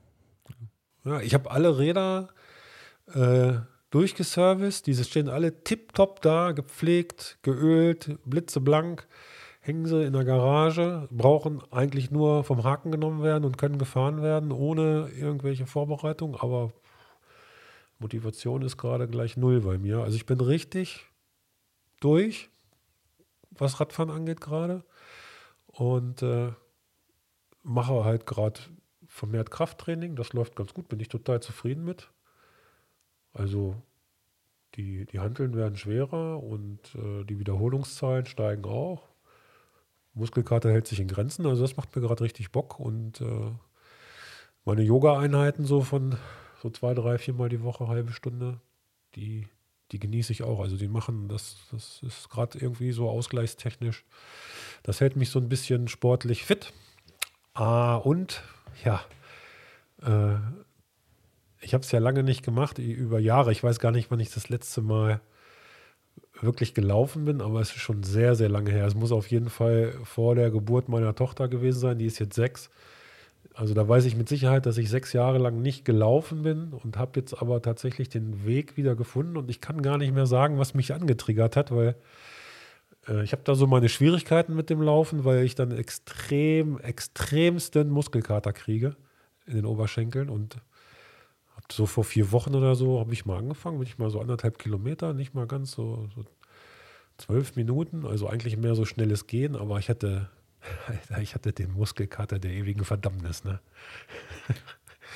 ja, ich habe alle Räder äh, durchgeserviced. Diese stehen alle tipptopp da, gepflegt, geölt, blitzeblank. Hängen sie in der Garage, brauchen eigentlich nur vom Haken genommen werden und können gefahren werden, ohne irgendwelche Vorbereitung. Aber Motivation ist gerade gleich null bei mir. Also ich bin richtig durch, was Radfahren angeht gerade. Und äh, mache halt gerade vermehrt Krafttraining. Das läuft ganz gut, bin ich total zufrieden mit. Also die, die Hanteln werden schwerer und äh, die Wiederholungszahlen steigen auch. Muskelkater hält sich in Grenzen, also das macht mir gerade richtig Bock. Und äh, meine Yoga-Einheiten so von so zwei, drei, viermal die Woche, halbe Stunde, die, die genieße ich auch. Also die machen, das, das ist gerade irgendwie so ausgleichstechnisch. Das hält mich so ein bisschen sportlich fit. Ah, und ja, äh, ich habe es ja lange nicht gemacht, über Jahre. Ich weiß gar nicht, wann ich das letzte Mal wirklich gelaufen bin, aber es ist schon sehr, sehr lange her. Es muss auf jeden Fall vor der Geburt meiner Tochter gewesen sein. Die ist jetzt sechs. Also da weiß ich mit Sicherheit, dass ich sechs Jahre lang nicht gelaufen bin und habe jetzt aber tatsächlich den Weg wieder gefunden. Und ich kann gar nicht mehr sagen, was mich angetriggert hat, weil äh, ich habe da so meine Schwierigkeiten mit dem Laufen, weil ich dann extrem, extremsten Muskelkater kriege in den Oberschenkeln. Und hab so vor vier Wochen oder so habe ich mal angefangen, bin ich mal so anderthalb Kilometer, nicht mal ganz so, so zwölf Minuten, also eigentlich mehr so schnelles Gehen, aber ich hatte, Alter, ich hatte den Muskelkater der ewigen Verdammnis, ne?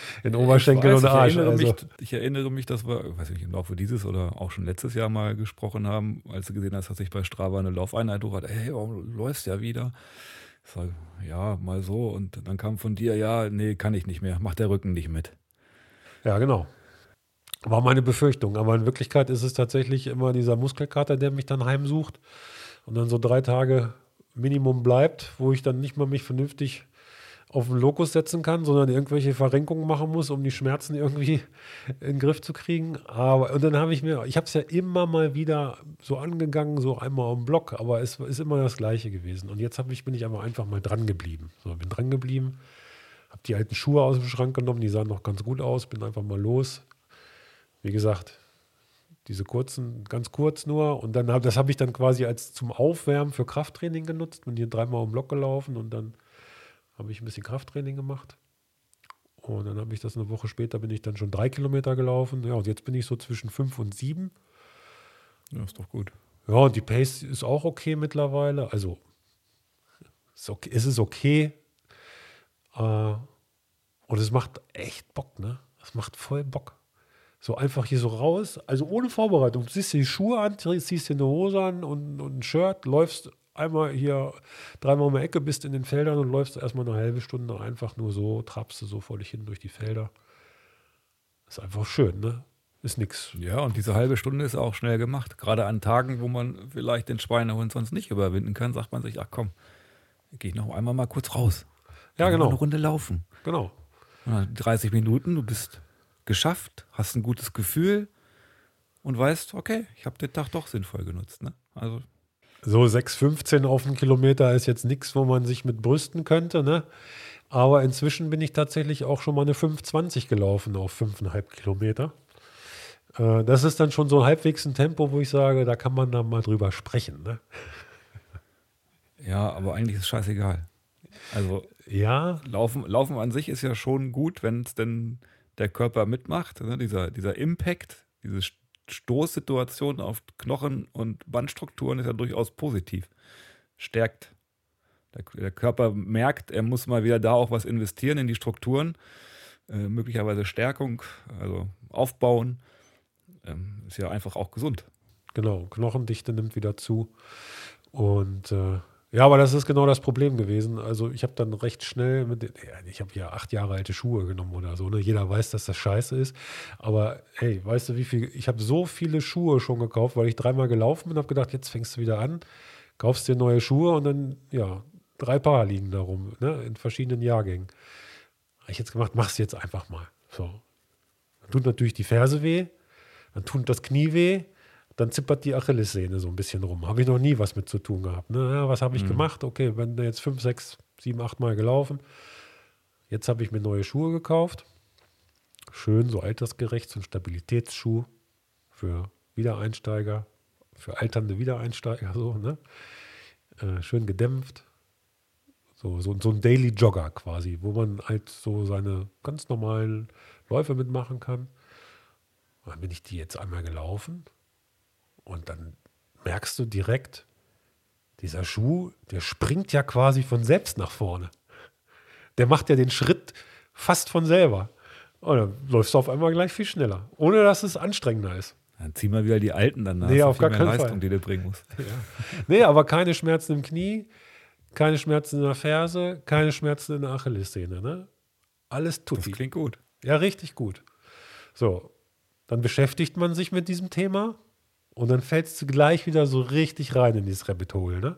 in Oberschenkel weiß, und ich Arsch. Erinnere Also. mich, ich erinnere mich, dass wir, ich weiß nicht, im Laufe dieses oder auch schon letztes Jahr mal gesprochen haben, als du gesehen hast, dass ich bei Strava eine Laufeinheit hoch hatte. Hey, warum läufst ja wieder? Ich sag, ja, mal so. Und dann kam von dir, ja, nee, kann ich nicht mehr. Macht der Rücken nicht mit. Ja, genau. War meine Befürchtung. Aber in Wirklichkeit ist es tatsächlich immer dieser Muskelkater, der mich dann heimsucht und dann so drei Tage Minimum bleibt, wo ich dann nicht mal mich vernünftig auf den Lokus setzen kann, sondern irgendwelche Verrenkungen machen muss, um die Schmerzen irgendwie in den Griff zu kriegen. Aber und dann habe ich mir, ich habe es ja immer mal wieder so angegangen, so einmal am Block, aber es ist immer das Gleiche gewesen. Und jetzt habe ich, bin ich aber einfach mal dran geblieben. So, bin dran geblieben, habe die alten Schuhe aus dem Schrank genommen, die sahen noch ganz gut aus, bin einfach mal los. Wie gesagt, diese kurzen, ganz kurz nur. Und dann hab, das habe ich dann quasi als zum Aufwärmen für Krafttraining genutzt. Bin hier dreimal um Block gelaufen und dann habe ich ein bisschen Krafttraining gemacht. Und dann habe ich das eine Woche später, bin ich dann schon drei Kilometer gelaufen. Ja, und jetzt bin ich so zwischen fünf und sieben. Ja, ist doch gut. Ja, und die Pace ist auch okay mittlerweile. Also ist, okay, ist es okay. Äh, und es macht echt Bock, ne? Es macht voll Bock. So einfach hier so raus, also ohne Vorbereitung. Du ziehst dir die Schuhe an, ziehst dir eine Hose an und, und ein Shirt, läufst einmal hier dreimal um die Ecke, bist in den Feldern und läufst erstmal eine halbe Stunde einfach nur so, trabst du so vor dich hin durch die Felder. Ist einfach schön, ne? Ist nix. Ja, und diese halbe Stunde ist auch schnell gemacht. Gerade an Tagen, wo man vielleicht den Schweinehund sonst nicht überwinden kann, sagt man sich, ach komm, gehe ich noch einmal mal kurz raus. Ja, Mal genau. eine Runde laufen. Genau. Ja, dreißig Minuten, du bist geschafft, hast ein gutes Gefühl und weißt, okay, ich habe den Tag doch sinnvoll genutzt. Ne? Also So sechs fünfzehn auf einen Kilometer ist jetzt nichts, wo man sich mit brüsten könnte, ne? Aber inzwischen bin ich tatsächlich auch schon mal eine fünf zwanzig gelaufen auf fünf Komma fünf Kilometer. Äh, das ist dann schon so halbwegs ein Tempo, wo ich sage, da kann man dann mal drüber sprechen, ne? ja, aber eigentlich ist es scheißegal. Also Ja, Laufen, Laufen an sich ist ja schon gut, wenn es denn der Körper mitmacht. Ne? Dieser, dieser Impact, diese Stoßsituation auf Knochen und Bandstrukturen ist ja durchaus positiv. Stärkt. Der, der Körper merkt, er muss mal wieder da auch was investieren in die Strukturen, äh, möglicherweise Stärkung, also aufbauen. Ähm, ist ja einfach auch gesund. genau. Knochendichte nimmt wieder zu. Und äh, ja, aber das ist genau das Problem gewesen. Also ich habe dann recht schnell, mit den, ja, ich habe ja acht Jahre alte Schuhe genommen oder so. Ne? Jeder weiß, dass das scheiße ist. Aber hey, weißt du, wie viel? Ich habe so viele Schuhe schon gekauft, weil ich dreimal gelaufen bin und habe gedacht, jetzt fängst du wieder an, kaufst dir neue Schuhe und dann, ja, drei Paar liegen da rum, ne? In verschiedenen Jahrgängen. Habe ich jetzt gemacht, mach's jetzt einfach mal. So. Dann tut natürlich die Ferse weh, dann tut das Knie weh. Dann zippert die Achillessehne so ein bisschen rum. Habe ich noch nie was mit zu tun gehabt. Ne? Ja, was habe ich Mhm. gemacht? Okay, bin jetzt fünf, sechs, sieben, acht Mal gelaufen. Jetzt habe ich mir neue Schuhe gekauft. Schön, so altersgerecht, so ein Stabilitätsschuh für Wiedereinsteiger, für alternde Wiedereinsteiger. So, ne? Äh, schön gedämpft. So, so, so ein Daily Jogger quasi, wo man halt so seine ganz normalen Läufe mitmachen kann. Dann bin ich die jetzt einmal gelaufen. Und dann merkst du direkt, dieser Schuh, der springt ja quasi von selbst nach vorne. Der macht ja den Schritt fast von selber. Und dann läufst du auf einmal gleich viel schneller, ohne dass es anstrengender ist. Dann zieh mal wieder die Alten danach. Nee, so auf viel gar mehr keinen Leistung, Fall. die du bringen musst. Ja. Nee, aber keine Schmerzen im Knie, keine Schmerzen in der Ferse, keine Schmerzen in der Achillessehne. Ne? Alles Das tutti. klingt gut. Ja, richtig gut. So, dann beschäftigt man sich mit diesem Thema und dann fällst du gleich wieder so richtig rein in dieses Rabbit Hole. Ne?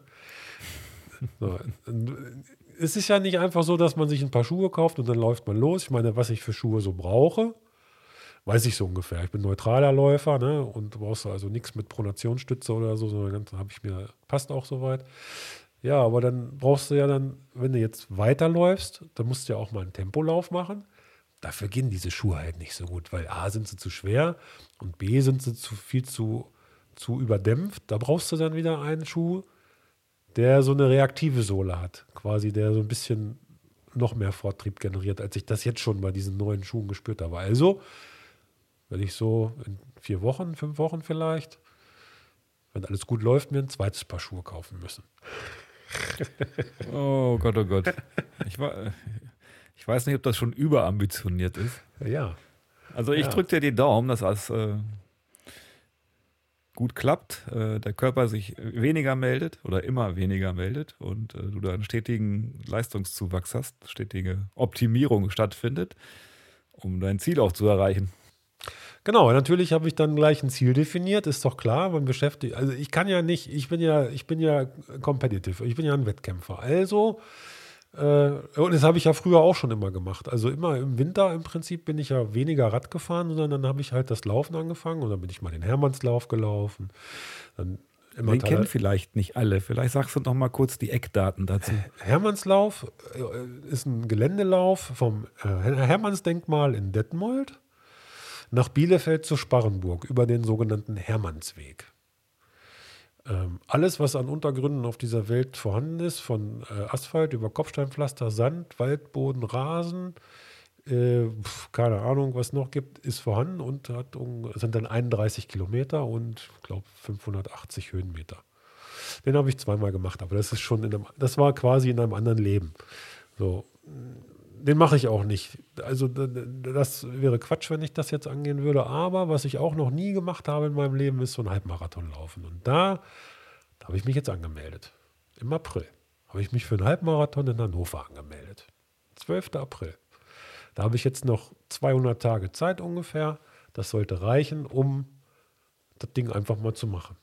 So, es ist ja nicht einfach so, dass man sich ein paar Schuhe kauft und dann läuft man los. Ich meine, was ich für Schuhe so brauche, weiß ich so ungefähr. Ich bin neutraler Läufer, ne? Und du brauchst also nichts mit Pronationsstütze oder so, sondern ganz habe ich mir, passt auch soweit. Ja, aber dann brauchst du ja dann, wenn du jetzt weiterläufst, dann musst du ja auch mal einen Tempolauf machen. Dafür gehen diese Schuhe halt nicht so gut, weil A, sind sie zu schwer und B, sind sie zu viel zu, zu überdämpft. Da brauchst du dann wieder einen Schuh, der so eine reaktive Sohle hat, quasi, der so ein bisschen noch mehr Vortrieb generiert, als ich das jetzt schon bei diesen neuen Schuhen gespürt habe. Also, wenn ich so in vier Wochen, fünf Wochen vielleicht, wenn alles gut läuft, mir ein zweites Paar Schuhe kaufen müssen. Oh Gott, oh Gott. Ich, war, Ich weiß nicht, ob das schon überambitioniert ist. Ja. Also ich Ja. drücke dir die Daumen, dass alles äh, gut klappt, äh, der Körper sich weniger meldet oder immer weniger meldet und äh, du da einen stetigen Leistungszuwachs hast, stetige Optimierung stattfindet, um dein Ziel auch zu erreichen. Genau, natürlich habe ich dann gleich ein Ziel definiert, ist doch klar, man beschäftigt, also ich kann ja nicht, ich bin ja, ich bin ja competitive, ich bin ja ein Wettkämpfer. Also, äh, und das habe ich ja früher auch schon immer gemacht. Also immer im Winter im Prinzip bin ich ja weniger Rad gefahren, sondern dann habe ich halt das Laufen angefangen und dann bin ich mal den Hermannslauf gelaufen. Dann immer Den Teil- kennen vielleicht nicht alle. Vielleicht sagst du noch mal kurz die Eckdaten dazu. Hermannslauf äh, ist ein Geländelauf vom äh, Hermannsdenkmal in Detmold nach Bielefeld zu Sparrenburg über den sogenannten Hermannsweg. Ähm, alles, was an Untergründen auf dieser Welt vorhanden ist, von äh, Asphalt über Kopfsteinpflaster, Sand, Waldboden, Rasen, äh, pf, keine Ahnung, was noch gibt, ist vorhanden und hat um, sind dann einunddreißig Kilometer und ich glaube fünfhundertachtzig Höhenmeter. Den habe ich zweimal gemacht, aber das ist schon in einem, das war quasi in einem anderen Leben. So, den mache ich auch nicht. Also d- d- das wäre Quatsch, wenn ich das jetzt angehen würde. Aber was ich auch noch nie gemacht habe in meinem Leben, ist so ein Halbmarathon laufen. Und da, da habe ich mich jetzt angemeldet. Im April habe ich mich für einen Halbmarathon in Hannover angemeldet. zwölfter April. Da habe ich jetzt noch zweihundert Tage Zeit ungefähr. Das sollte reichen, um das Ding einfach mal zu machen.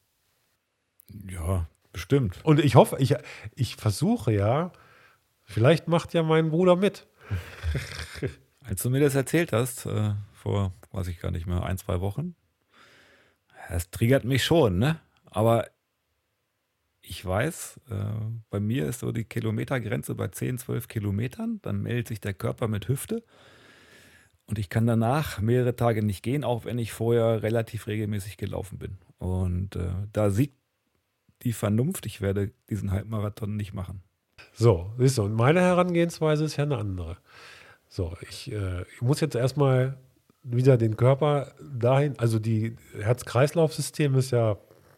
Ja, bestimmt. Und ich hoffe, ich, ich versuche ja, vielleicht macht ja mein Bruder mit. Als du mir das erzählt hast, äh, vor, weiß ich gar nicht mehr, ein, zwei Wochen, das triggert mich schon, ne? Aber ich weiß, äh, bei mir ist so die Kilometergrenze bei zehn, zwölf Kilometern. Dann meldet sich der Körper mit Hüfte. Und ich kann danach mehrere Tage nicht gehen, auch wenn ich vorher relativ regelmäßig gelaufen bin. Und äh, da siegt die Vernunft, ich werde diesen Halbmarathon nicht machen. So, siehst du, und meine Herangehensweise ist ja eine andere. So, ich, äh, ich muss jetzt erstmal wieder den Körper dahin, also die Herz-Kreislauf-System ist ja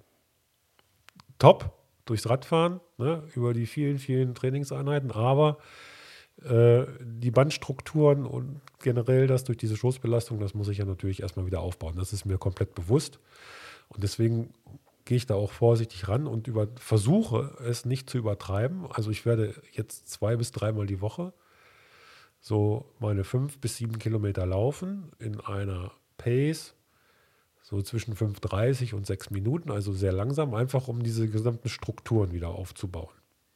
top durchs Radfahren, ne, über die vielen, vielen Trainingseinheiten, aber äh, die Bandstrukturen und generell das durch diese Stoßbelastung, das muss ich ja natürlich erstmal wieder aufbauen. Das ist mir komplett bewusst und deswegen gehe ich da auch vorsichtig ran und über, versuche es nicht zu übertreiben. Also ich werde jetzt zwei bis dreimal die Woche so meine fünf bis sieben Kilometer laufen in einer Pace, so zwischen fünf Uhr dreißig und sechs Minuten, also sehr langsam, einfach um diese gesamten Strukturen wieder aufzubauen.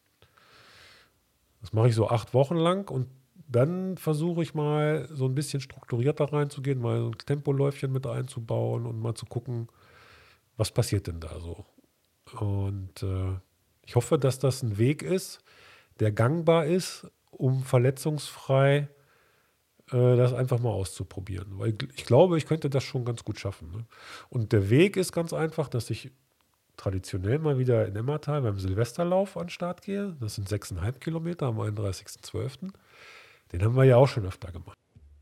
Das mache ich so acht Wochen lang und dann versuche ich mal so ein bisschen strukturierter reinzugehen, mal so ein Tempoläufchen mit einzubauen und mal zu gucken, was passiert denn da so. Und äh, ich hoffe, dass das ein Weg ist, der gangbar ist, um verletzungsfrei äh, das einfach mal auszuprobieren. Weil ich glaube, ich könnte das schon ganz gut schaffen. Ne? Und der Weg ist ganz einfach, dass ich traditionell mal wieder in Emmertal beim Silvesterlauf an den Start gehe. Das sind sechseinhalb Kilometer am einunddreißigsten zwölften Den haben wir ja auch schon öfter gemacht.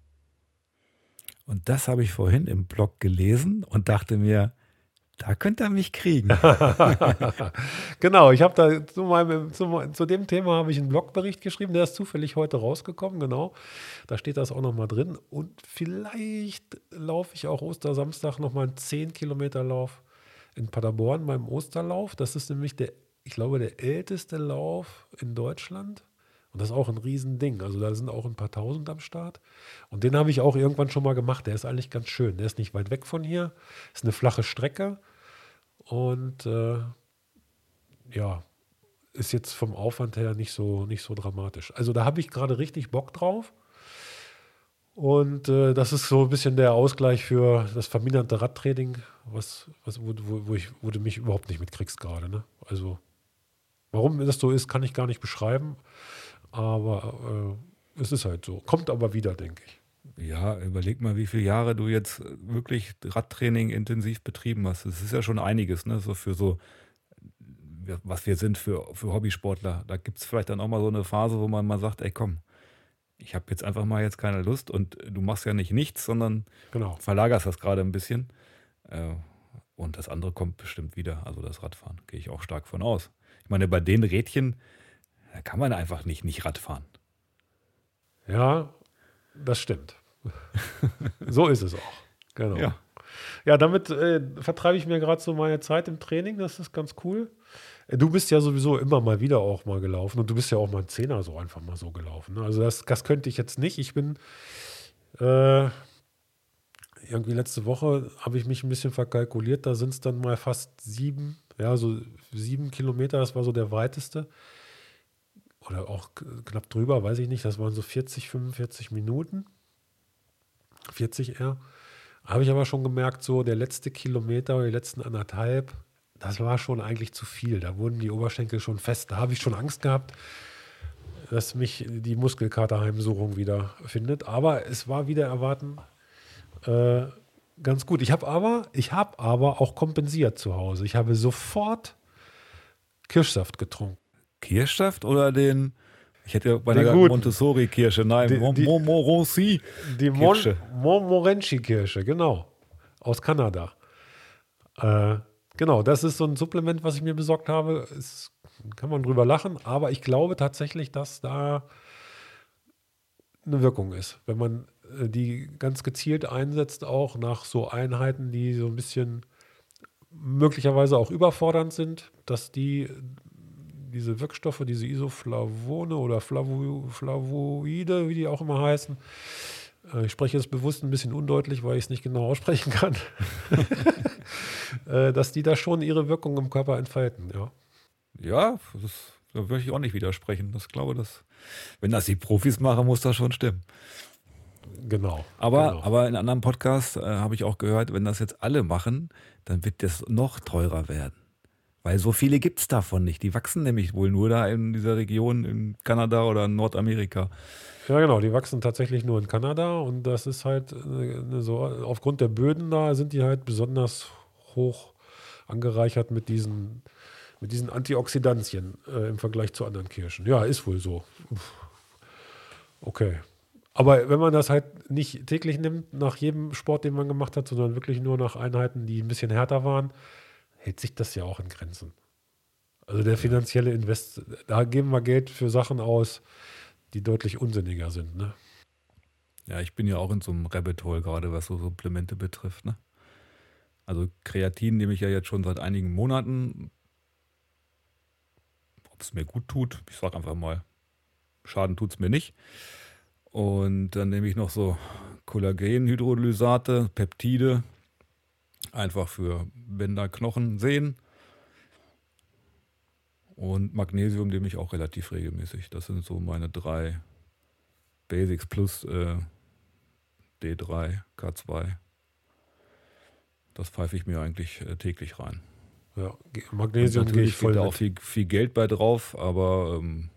Und das habe ich vorhin im Blog gelesen und dachte mir, da könnte er mich kriegen. Genau, ich habe da zu, meinem, zu, zu dem Thema habe ich einen Blogbericht geschrieben, der ist zufällig heute rausgekommen, genau. Da steht das auch nochmal drin. Und vielleicht laufe ich auch Ostersamstag nochmal einen zehn Kilometer Lauf in Paderborn beim Osterlauf. Das ist nämlich der, ich glaube, der älteste Lauf in Deutschland. Und das ist auch ein Riesending. Also da sind auch ein paar Tausend am Start. Und den habe ich auch irgendwann schon mal gemacht. Der ist eigentlich ganz schön. Der ist nicht weit weg von hier. Ist eine flache Strecke. Und äh, ja, ist jetzt vom Aufwand her nicht so, nicht so dramatisch. Also da habe ich gerade richtig Bock drauf. Und äh, das ist so ein bisschen der Ausgleich für das verminderte Radtraining, was, was, wo, wo, wo, ich, wo du mich überhaupt nicht mitkriegst gerade. Ne? Also warum das so ist, kann ich gar nicht beschreiben. Aber äh, es ist halt so. Kommt aber wieder, denke ich. Ja, überleg mal, wie viele Jahre du jetzt wirklich Radtraining intensiv betrieben hast. Das ist ja schon einiges, ne? So für so, was wir sind für, für Hobbysportler. Da gibt es vielleicht dann auch mal so eine Phase, wo man mal sagt, ey komm, ich habe jetzt einfach mal jetzt keine Lust und du machst ja nicht nichts, sondern Genau. verlagerst das gerade ein bisschen. Äh, und das andere kommt bestimmt wieder, also das Radfahren, gehe ich auch stark von aus. Ich meine, bei den Rädchen, da kann man einfach nicht nicht Rad fahren. Ja, das stimmt. So ist es auch. Genau. Ja. Ja, damit äh, vertreibe ich mir gerade so meine Zeit im Training. Das ist ganz cool. Äh, Du bist ja sowieso immer mal wieder auch mal gelaufen und du bist ja auch mal einen Zehner so einfach mal so gelaufen. Ne? Also das, das könnte ich jetzt nicht. Ich bin äh, irgendwie letzte Woche habe ich mich ein bisschen verkalkuliert. Da sind es dann mal fast sieben, ja, so sieben Kilometer. Das war so der weiteste. Oder auch k- knapp drüber, weiß ich nicht. Das waren so vierzig, fünfundvierzig Minuten. vierzig eher. Habe ich aber schon gemerkt, so der letzte Kilometer oder die letzten anderthalb, das war schon eigentlich zu viel. Da wurden die Oberschenkel schon fest. Da habe ich schon Angst gehabt, dass mich die Muskelkaterheimsuchung wieder findet. Aber es war wieder erwarten äh, ganz gut. Ich habe aber, ich habe aber auch kompensiert zu Hause. Ich habe sofort Kirschsaft getrunken. Kirschsaft oder den, ich hätte ja bei Den einer guten. Montessori-Kirsche, nein, Die- Mo- die- Montmorency. Die Mon Kirsche. Montmorency-Kirsche, genau. Aus Kanada. Äh, genau, das ist so ein Supplement, was ich mir besorgt habe. Es kann man drüber lachen, aber ich glaube tatsächlich, dass da eine Wirkung ist. Wenn man äh, die ganz gezielt einsetzt, auch nach so Einheiten, die so ein bisschen möglicherweise auch überfordernd sind, dass die diese Wirkstoffe, diese Isoflavone oder Flavo, Flavoide, wie die auch immer heißen, äh, ich spreche jetzt bewusst ein bisschen undeutlich, weil ich es nicht genau aussprechen kann, äh, dass die da schon ihre Wirkung im Körper entfalten. Ja. Ja, das, da würde ich auch nicht widersprechen. Das glaube, dass, wenn das die Profis machen, muss das schon stimmen. Genau. Aber, genau. aber in anderen Podcasts äh, habe ich auch gehört, wenn das jetzt alle machen, dann wird das noch teurer werden. Weil so viele gibt es davon nicht. Die wachsen nämlich wohl nur da in dieser Region in Kanada oder in Nordamerika. Ja, genau, die wachsen tatsächlich nur in Kanada und das ist halt äh, ne, so, aufgrund der Böden da sind die halt besonders hoch angereichert mit diesen, mit diesen Antioxidantien äh, im Vergleich zu anderen Kirschen. Ja, ist wohl so. Uff. Okay. Aber wenn man das halt nicht täglich nimmt, nach jedem Sport, den man gemacht hat, sondern wirklich nur nach Einheiten, die ein bisschen härter waren, hält sich das ja auch in Grenzen. Also der finanzielle Invest, da geben wir Geld für Sachen aus, die deutlich unsinniger sind, ne? Ja, ich bin ja auch in so einem Rabbit Hole gerade, was so Supplemente betrifft. Ne? Also Kreatin nehme ich ja jetzt schon seit einigen Monaten. Ob es mir gut tut, ich sage einfach mal, Schaden tut es mir nicht. Und dann nehme ich noch so Kollagenhydrolysate, Peptide, einfach für Bänder, Knochen, Sehnen. Und Magnesium nehme ich auch relativ regelmäßig. Das sind so meine drei Basics plus äh, D drei, K zwei. Das pfeife ich mir eigentlich äh, täglich rein. Ja, Ge- Und Magnesium gehe natürlich ich voll geht da mit. auch viel, viel Geld bei drauf, aber ähm,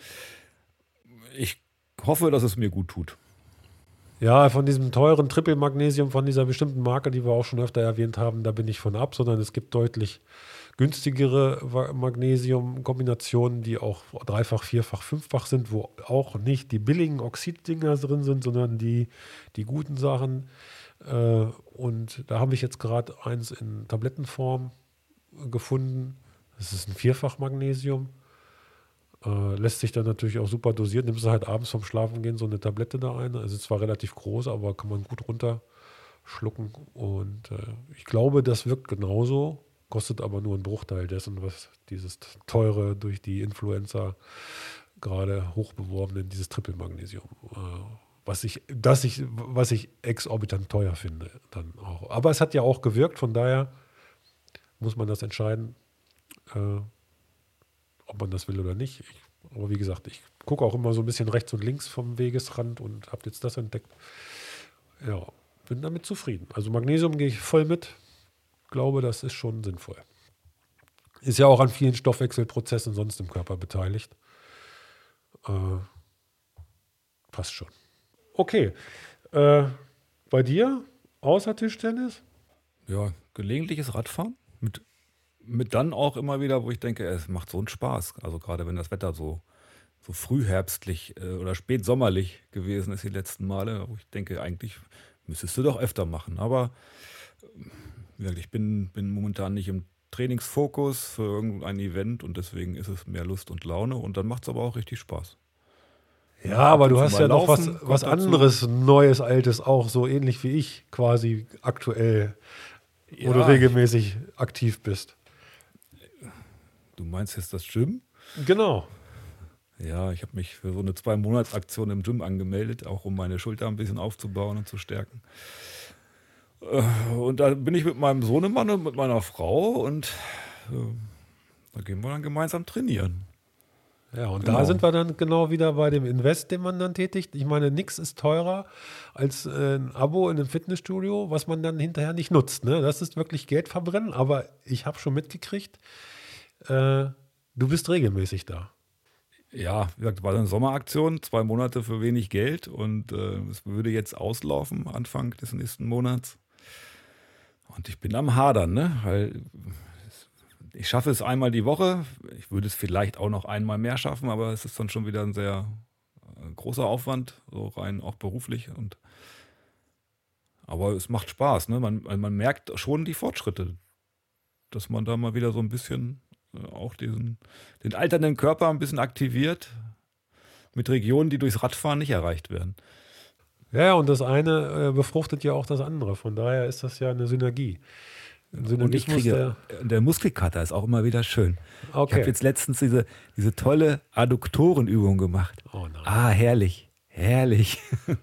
ich hoffe, dass es mir gut tut. Ja, von diesem teuren Triple-Magnesium von dieser bestimmten Marke, die wir auch schon öfter erwähnt haben, da bin ich von ab, sondern es gibt deutlich günstigere Va- Magnesium-Kombinationen, die auch dreifach, vierfach, fünffach sind, wo auch nicht die billigen Oxiddinger drin sind, sondern die, die guten Sachen. Äh, und da habe ich jetzt gerade eins in Tablettenform gefunden. Das ist ein Vierfach Magnesium. Äh, lässt sich dann natürlich auch super dosieren. Nimmst du halt abends vom Schlafengehen so eine Tablette da ein. Also zwar relativ groß, aber kann man gut runterschlucken. Und äh, ich glaube, das wirkt genauso, kostet aber nur einen Bruchteil dessen, was dieses teure durch die Influencer gerade hochbeworbene, dieses Triple-Magnesium, äh, was ich, das ich, was ich exorbitant teuer finde, dann auch. Aber es hat ja auch gewirkt, von daher muss man das entscheiden, äh, ob man das will oder nicht. Ich, aber wie gesagt, ich gucke auch immer so ein bisschen rechts und links vom Wegesrand und habe jetzt das entdeckt. Ja, bin damit zufrieden. Also Magnesium gehe ich voll mit. Glaube, das ist schon sinnvoll. Ist ja auch an vielen Stoffwechselprozessen sonst im Körper beteiligt. Äh, passt schon. Okay. Äh, bei dir außer Tischtennis? Ja, gelegentliches Radfahren mit, mit dann auch immer wieder, wo ich denke, es macht so einen Spaß. Also gerade wenn das Wetter so, so frühherbstlich äh, oder spätsommerlich gewesen ist die letzten Male, wo ich denke, eigentlich müsstest du doch öfter machen. Aber wie gesagt, ich bin, bin momentan nicht im Trainingsfokus für irgendein Event und deswegen ist es mehr Lust und Laune und dann macht es aber auch richtig Spaß. Ja, aber du und zu hast mal ja noch was, laufen kommt was dazu. anderes, Neues, Altes auch, so ähnlich wie ich quasi aktuell, wo du Ja, ich, regelmäßig aktiv bist. du meinst jetzt das Gym? Genau. Ja, ich habe mich für so eine Zwei-Monats-Aktion im Gym angemeldet, auch um meine Schulter ein bisschen aufzubauen und zu stärken. Äh, Und da bin ich mit meinem Sohnemann und mit meiner Frau und äh, da gehen wir dann gemeinsam trainieren. Ja, und da Genau. sind wir dann genau wieder bei dem Invest, den man dann tätigt. Ich meine, nichts ist teurer als äh, ein Abo in einem Fitnessstudio, was man dann hinterher nicht nutzt. Ne? Das ist wirklich Geld verbrennen, aber ich habe schon mitgekriegt, äh, du bist regelmäßig da. Ja, wie gesagt, war eine Sommeraktion, zwei Monate für wenig Geld und äh, es würde jetzt auslaufen, Anfang des nächsten Monats. Und ich bin am Hadern, ne? Weil ich schaffe es einmal die Woche. Ich würde es vielleicht auch noch einmal mehr schaffen, aber es ist dann schon wieder ein sehr äh, großer Aufwand, so rein auch beruflich. Und, aber es macht Spaß, ne? Man, man merkt schon die Fortschritte, dass man da mal wieder so ein bisschen äh, auch diesen, den alternden Körper ein bisschen aktiviert mit Regionen, die durchs Radfahren nicht erreicht werden. Ja, und das eine äh, befruchtet ja auch das andere. Von daher ist das ja eine Synergie. Ein Und ich Synergismus, kriege, der. der Muskelkater ist auch immer wieder schön. Ich habe Okay. jetzt letztens diese, diese tolle Adduktorenübung gemacht. Oh nein. Ah, herrlich, herrlich.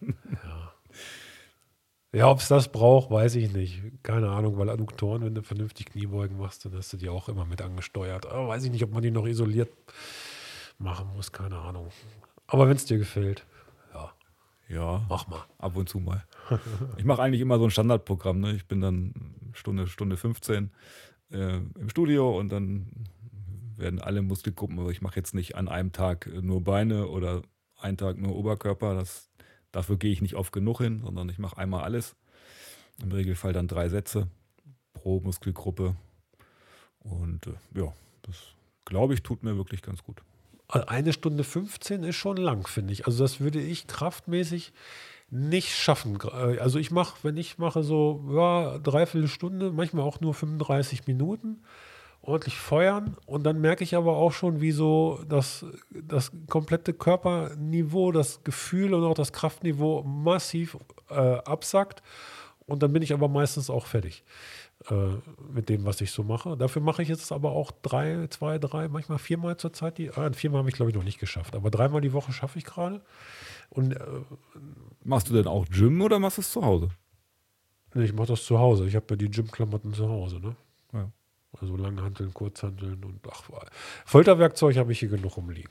Ja, ob es das braucht, weiß ich nicht. Keine Ahnung, weil Adduktoren, wenn du vernünftig Kniebeugen machst, dann hast du die auch immer mit angesteuert. Aber weiß ich nicht, ob man die noch isoliert machen muss. Keine Ahnung. Aber wenn es dir gefällt, ja, Ja, mach mal. ab und zu mal. Ich mache eigentlich immer so ein Standardprogramm. Ne? Ich bin dann Stunde, Stunde fünfzehn äh, im Studio und dann werden alle Muskelgruppen, also ich mache jetzt nicht an einem Tag nur Beine oder einen Tag nur Oberkörper. Das, dafür gehe ich nicht oft genug hin, sondern ich mache einmal alles. Im Regelfall dann drei Sätze pro Muskelgruppe. Und äh, ja, das glaube ich, tut mir wirklich ganz gut. Eine Stunde fünfzehn ist schon lang, finde ich. Also das würde ich kraftmäßig nicht schaffen. Gra- äh, Also ich mache, wenn ich mache so, ja, dreiviertel Stunde, manchmal auch nur fünfunddreißig Minuten, ordentlich feuern und dann merke ich aber auch schon, wie so das, das komplette Körperniveau, das Gefühl und auch das Kraftniveau massiv äh, absackt und dann bin ich aber meistens auch fertig äh, mit dem, was ich so mache. Dafür mache ich jetzt aber auch drei, zwei, drei, manchmal viermal zur Zeit. Die, ah, viermal habe ich glaube ich noch nicht geschafft, aber dreimal die Woche schaffe ich gerade. Und äh, Machst du denn auch Gym oder machst du es zu Hause? nee, ich mache das zu Hause. Ich habe ja die Gym-Klamotten zu Hause, ne? Ja. Also Langhanteln, Kurzhanteln und ach, Folterwerkzeug habe ich hier genug rumliegen.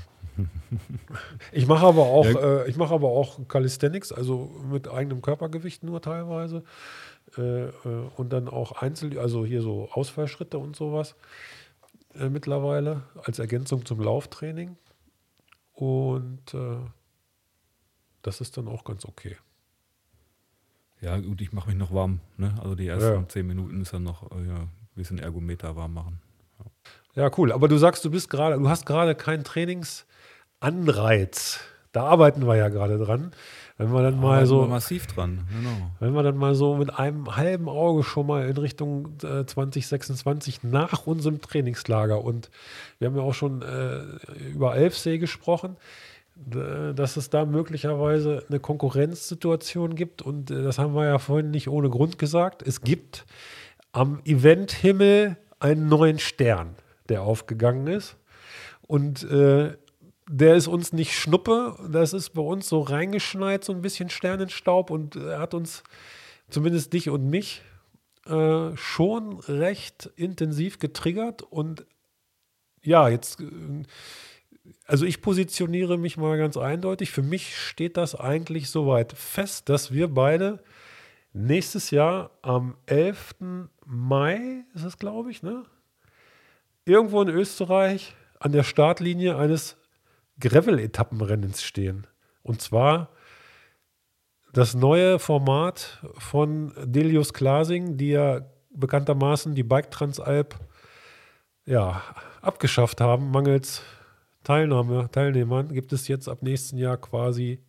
Ich mache aber auch, Ja. äh, ich mache aber auch Calisthenics, also mit eigenem Körpergewicht nur teilweise. Äh, äh, und dann auch Einzel, also hier so Ausfallschritte und sowas äh, mittlerweile als Ergänzung zum Lauftraining. Und äh, das ist dann auch ganz okay. Ja, gut, ich mache mich noch warm. Ne? Also die ersten Ja. zehn Minuten ist dann noch äh, ja, ein bisschen Ergometer warm machen. Ja, cool. Aber du sagst, du bist gerade, du hast gerade keinen Trainingsanreiz. Da arbeiten wir ja gerade dran. Wenn wir dann Da mal arbeiten wir so, massiv dran, genau. wenn wir dann mal so mit einem halben Auge schon mal in Richtung äh, zwanzig sechsundzwanzig nach unserem Trainingslager und wir haben ja auch schon äh, über Elfsee gesprochen, d- dass es da möglicherweise eine Konkurrenzsituation gibt und äh, das haben wir ja vorhin nicht ohne Grund gesagt. Es gibt am Eventhimmel einen neuen Stern, der aufgegangen ist. Und äh, der ist uns nicht Schnuppe, das ist bei uns so reingeschneit, so ein bisschen Sternenstaub und er hat uns, zumindest dich und mich, äh, schon recht intensiv getriggert. Und ja, jetzt, äh, also ich positioniere mich mal ganz eindeutig. Für mich steht das eigentlich soweit fest, dass wir beide nächstes Jahr am elften Mai, ist es glaube ich, ne? Irgendwo in Österreich an der Startlinie eines Gravel-Etappenrennens stehen. Und zwar das neue Format von Delius Klasing, die ja bekanntermaßen die Bike Transalp ja, abgeschafft haben, mangels Teilnahme, Teilnehmern, gibt es jetzt ab nächsten Jahr quasi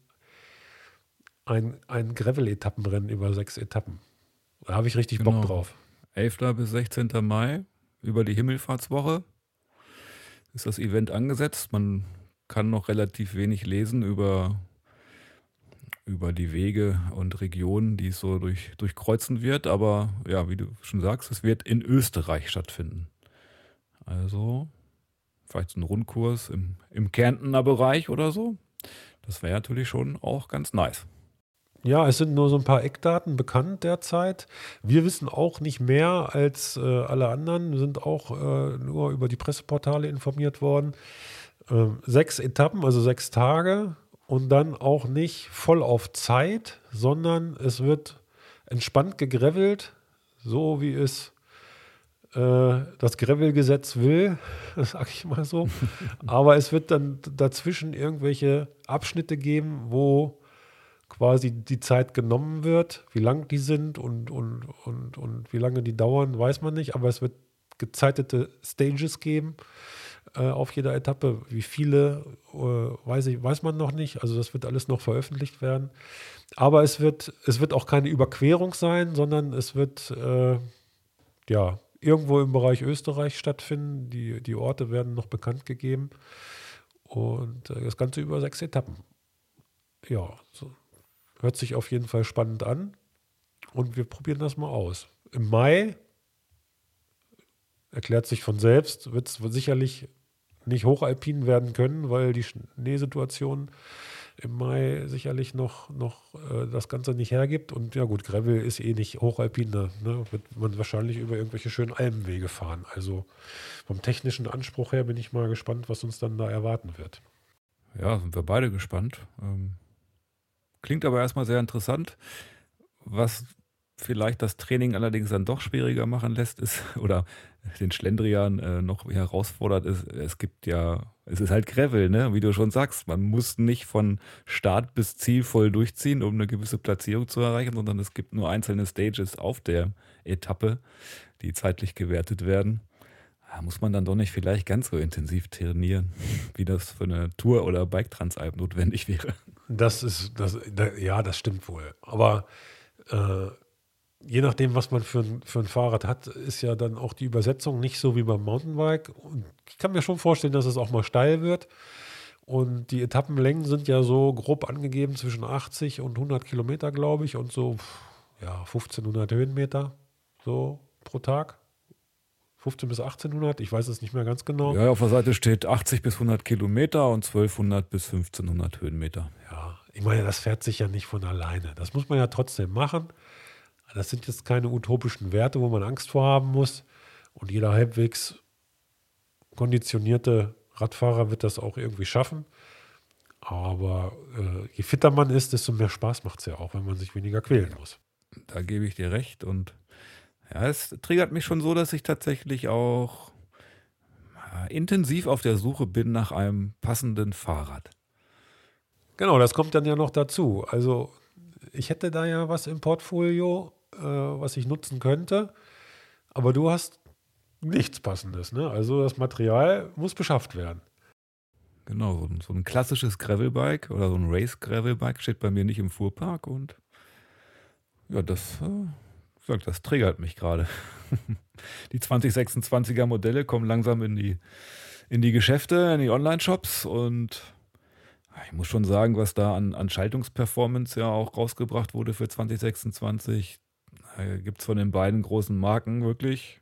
ein, ein Gravel-Etappenrennen über sechs Etappen. Da habe ich richtig Genau. Bock drauf. elften bis sechzehnten Mai über die Himmelfahrtswoche ist das Event angesetzt. Man kann noch relativ wenig lesen über, über die Wege und Regionen, die es so durch, durchkreuzen wird. Aber ja, wie du schon sagst, es wird in Österreich stattfinden. Also vielleicht so ein Rundkurs im, im Kärntner Bereich oder so. Das wäre natürlich schon auch ganz nice. Ja, es sind nur so ein paar Eckdaten bekannt derzeit. Wir wissen auch nicht mehr als äh, alle anderen, wir sind auch äh, nur über die Presseportale informiert worden. Ähm, sechs Etappen, also sechs Tage und dann auch nicht voll auf Zeit, sondern es wird entspannt gegravelt, so wie es äh, das Gravelgesetz will, sag ich mal so. Aber es wird dann dazwischen irgendwelche Abschnitte geben, wo quasi die Zeit genommen wird. Wie lang die sind und, und, und, und wie lange die dauern, weiß man nicht. Aber es wird gezeitete Stages geben äh, auf jeder Etappe. Wie viele, äh, weiß ich, weiß man noch nicht. Also das wird alles noch veröffentlicht werden. Aber es wird, es wird auch keine Überquerung sein, sondern es wird äh, ja, irgendwo im Bereich Österreich stattfinden. Die, die Orte werden noch bekannt gegeben. Und äh, das Ganze über sechs Etappen. Ja, so. Hört sich auf jeden Fall spannend an und wir probieren das mal aus. Im Mai, erklärt sich von selbst, wird es sicherlich nicht hochalpin werden können, weil die Schneesituation im Mai sicherlich noch, noch äh, das Ganze nicht hergibt. Und ja gut, Gravel ist eh nicht hochalpin, da ne, wird man wahrscheinlich über irgendwelche schönen Alpenwege fahren. Also vom technischen Anspruch her bin ich mal gespannt, was uns dann da erwarten wird. Ja, sind wir beide gespannt. Ähm Klingt aber erstmal sehr interessant. Was vielleicht das Training allerdings dann doch schwieriger machen lässt, ist, oder den Schlendrian äh, noch herausfordert, ist, es gibt ja, es ist halt Gravel, ne? Wie du schon sagst, man muss nicht von Start bis Ziel voll durchziehen, um eine gewisse Platzierung zu erreichen, sondern es gibt nur einzelne Stages auf der Etappe, die zeitlich gewertet werden. Da muss man dann doch nicht vielleicht ganz so intensiv trainieren, wie das für eine Tour- oder Bike-Transalp notwendig wäre. Das ist, das, da, ja, das stimmt wohl. Aber äh, je nachdem, was man für ein, für ein Fahrrad hat, ist ja dann auch die Übersetzung nicht so wie beim Mountainbike. Und ich kann mir schon vorstellen, dass es auch mal steil wird. Und die Etappenlängen sind ja so grob angegeben zwischen achtzig und hundert Kilometer, glaube ich, und so ja, fünfzehnhundert Höhenmeter so pro Tag. fünfzehnhundert bis achtzehnhundert, ich weiß es nicht mehr ganz genau. Ja, auf der Seite steht achtzig bis hundert Kilometer und zwölfhundert bis fünfzehnhundert Höhenmeter. Ja, ich meine, das fährt sich ja nicht von alleine. Das muss man ja trotzdem machen. Das sind jetzt keine utopischen Werte, wo man Angst vor haben muss. Und jeder halbwegs konditionierte Radfahrer wird das auch irgendwie schaffen. Aber äh, je fitter man ist, desto mehr Spaß macht es ja auch, wenn man sich weniger quälen muss. Da gebe ich dir recht. Und ja, es triggert mich schon so, dass ich tatsächlich auch äh, intensiv auf der Suche bin nach einem passenden Fahrrad. Genau, das kommt dann ja noch dazu. Also ich hätte da ja was im Portfolio, äh, was ich nutzen könnte. Aber du hast nichts Passendes, ne? Also das Material muss beschafft werden. Genau, so ein, so ein klassisches Gravelbike oder so ein Race-Gravelbike steht bei mir nicht im Fuhrpark und ja, das, äh, das triggert mich gerade. Die zwanzig sechsundzwanziger Modelle kommen langsam in die, in die Geschäfte, in die Online-Shops und ich muss schon sagen, was da an, an Schaltungsperformance ja auch rausgebracht wurde für zwanzig sechsundzwanzig, äh, gibt es von den beiden großen Marken wirklich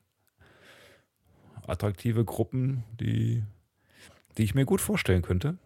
attraktive Gruppen, die, die ich mir gut vorstellen könnte.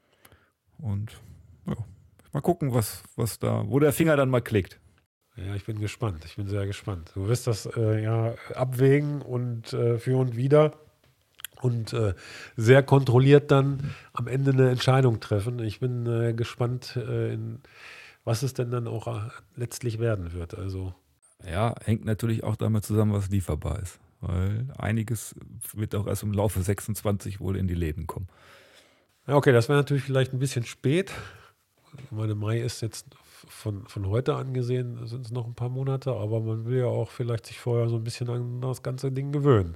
Und ja, mal gucken, was, was da, wo der Finger dann mal klickt. Ja, ich bin gespannt. Ich bin sehr gespannt. Du wirst das äh, ja abwägen und äh, für und wider und äh, sehr kontrolliert dann am Ende eine Entscheidung treffen. Ich bin äh, gespannt, äh, in, was es denn dann auch äh, letztlich werden wird. Also ja, hängt natürlich auch damit zusammen, was lieferbar ist. Weil einiges wird auch erst im Laufe sechsundzwanzig wohl in die Läden kommen. Ja, okay, das wäre natürlich vielleicht ein bisschen spät. Ich meine, Mai ist jetzt von, von heute angesehen, sind es noch ein paar Monate, aber man will ja auch vielleicht sich vorher so ein bisschen an das ganze Ding gewöhnen.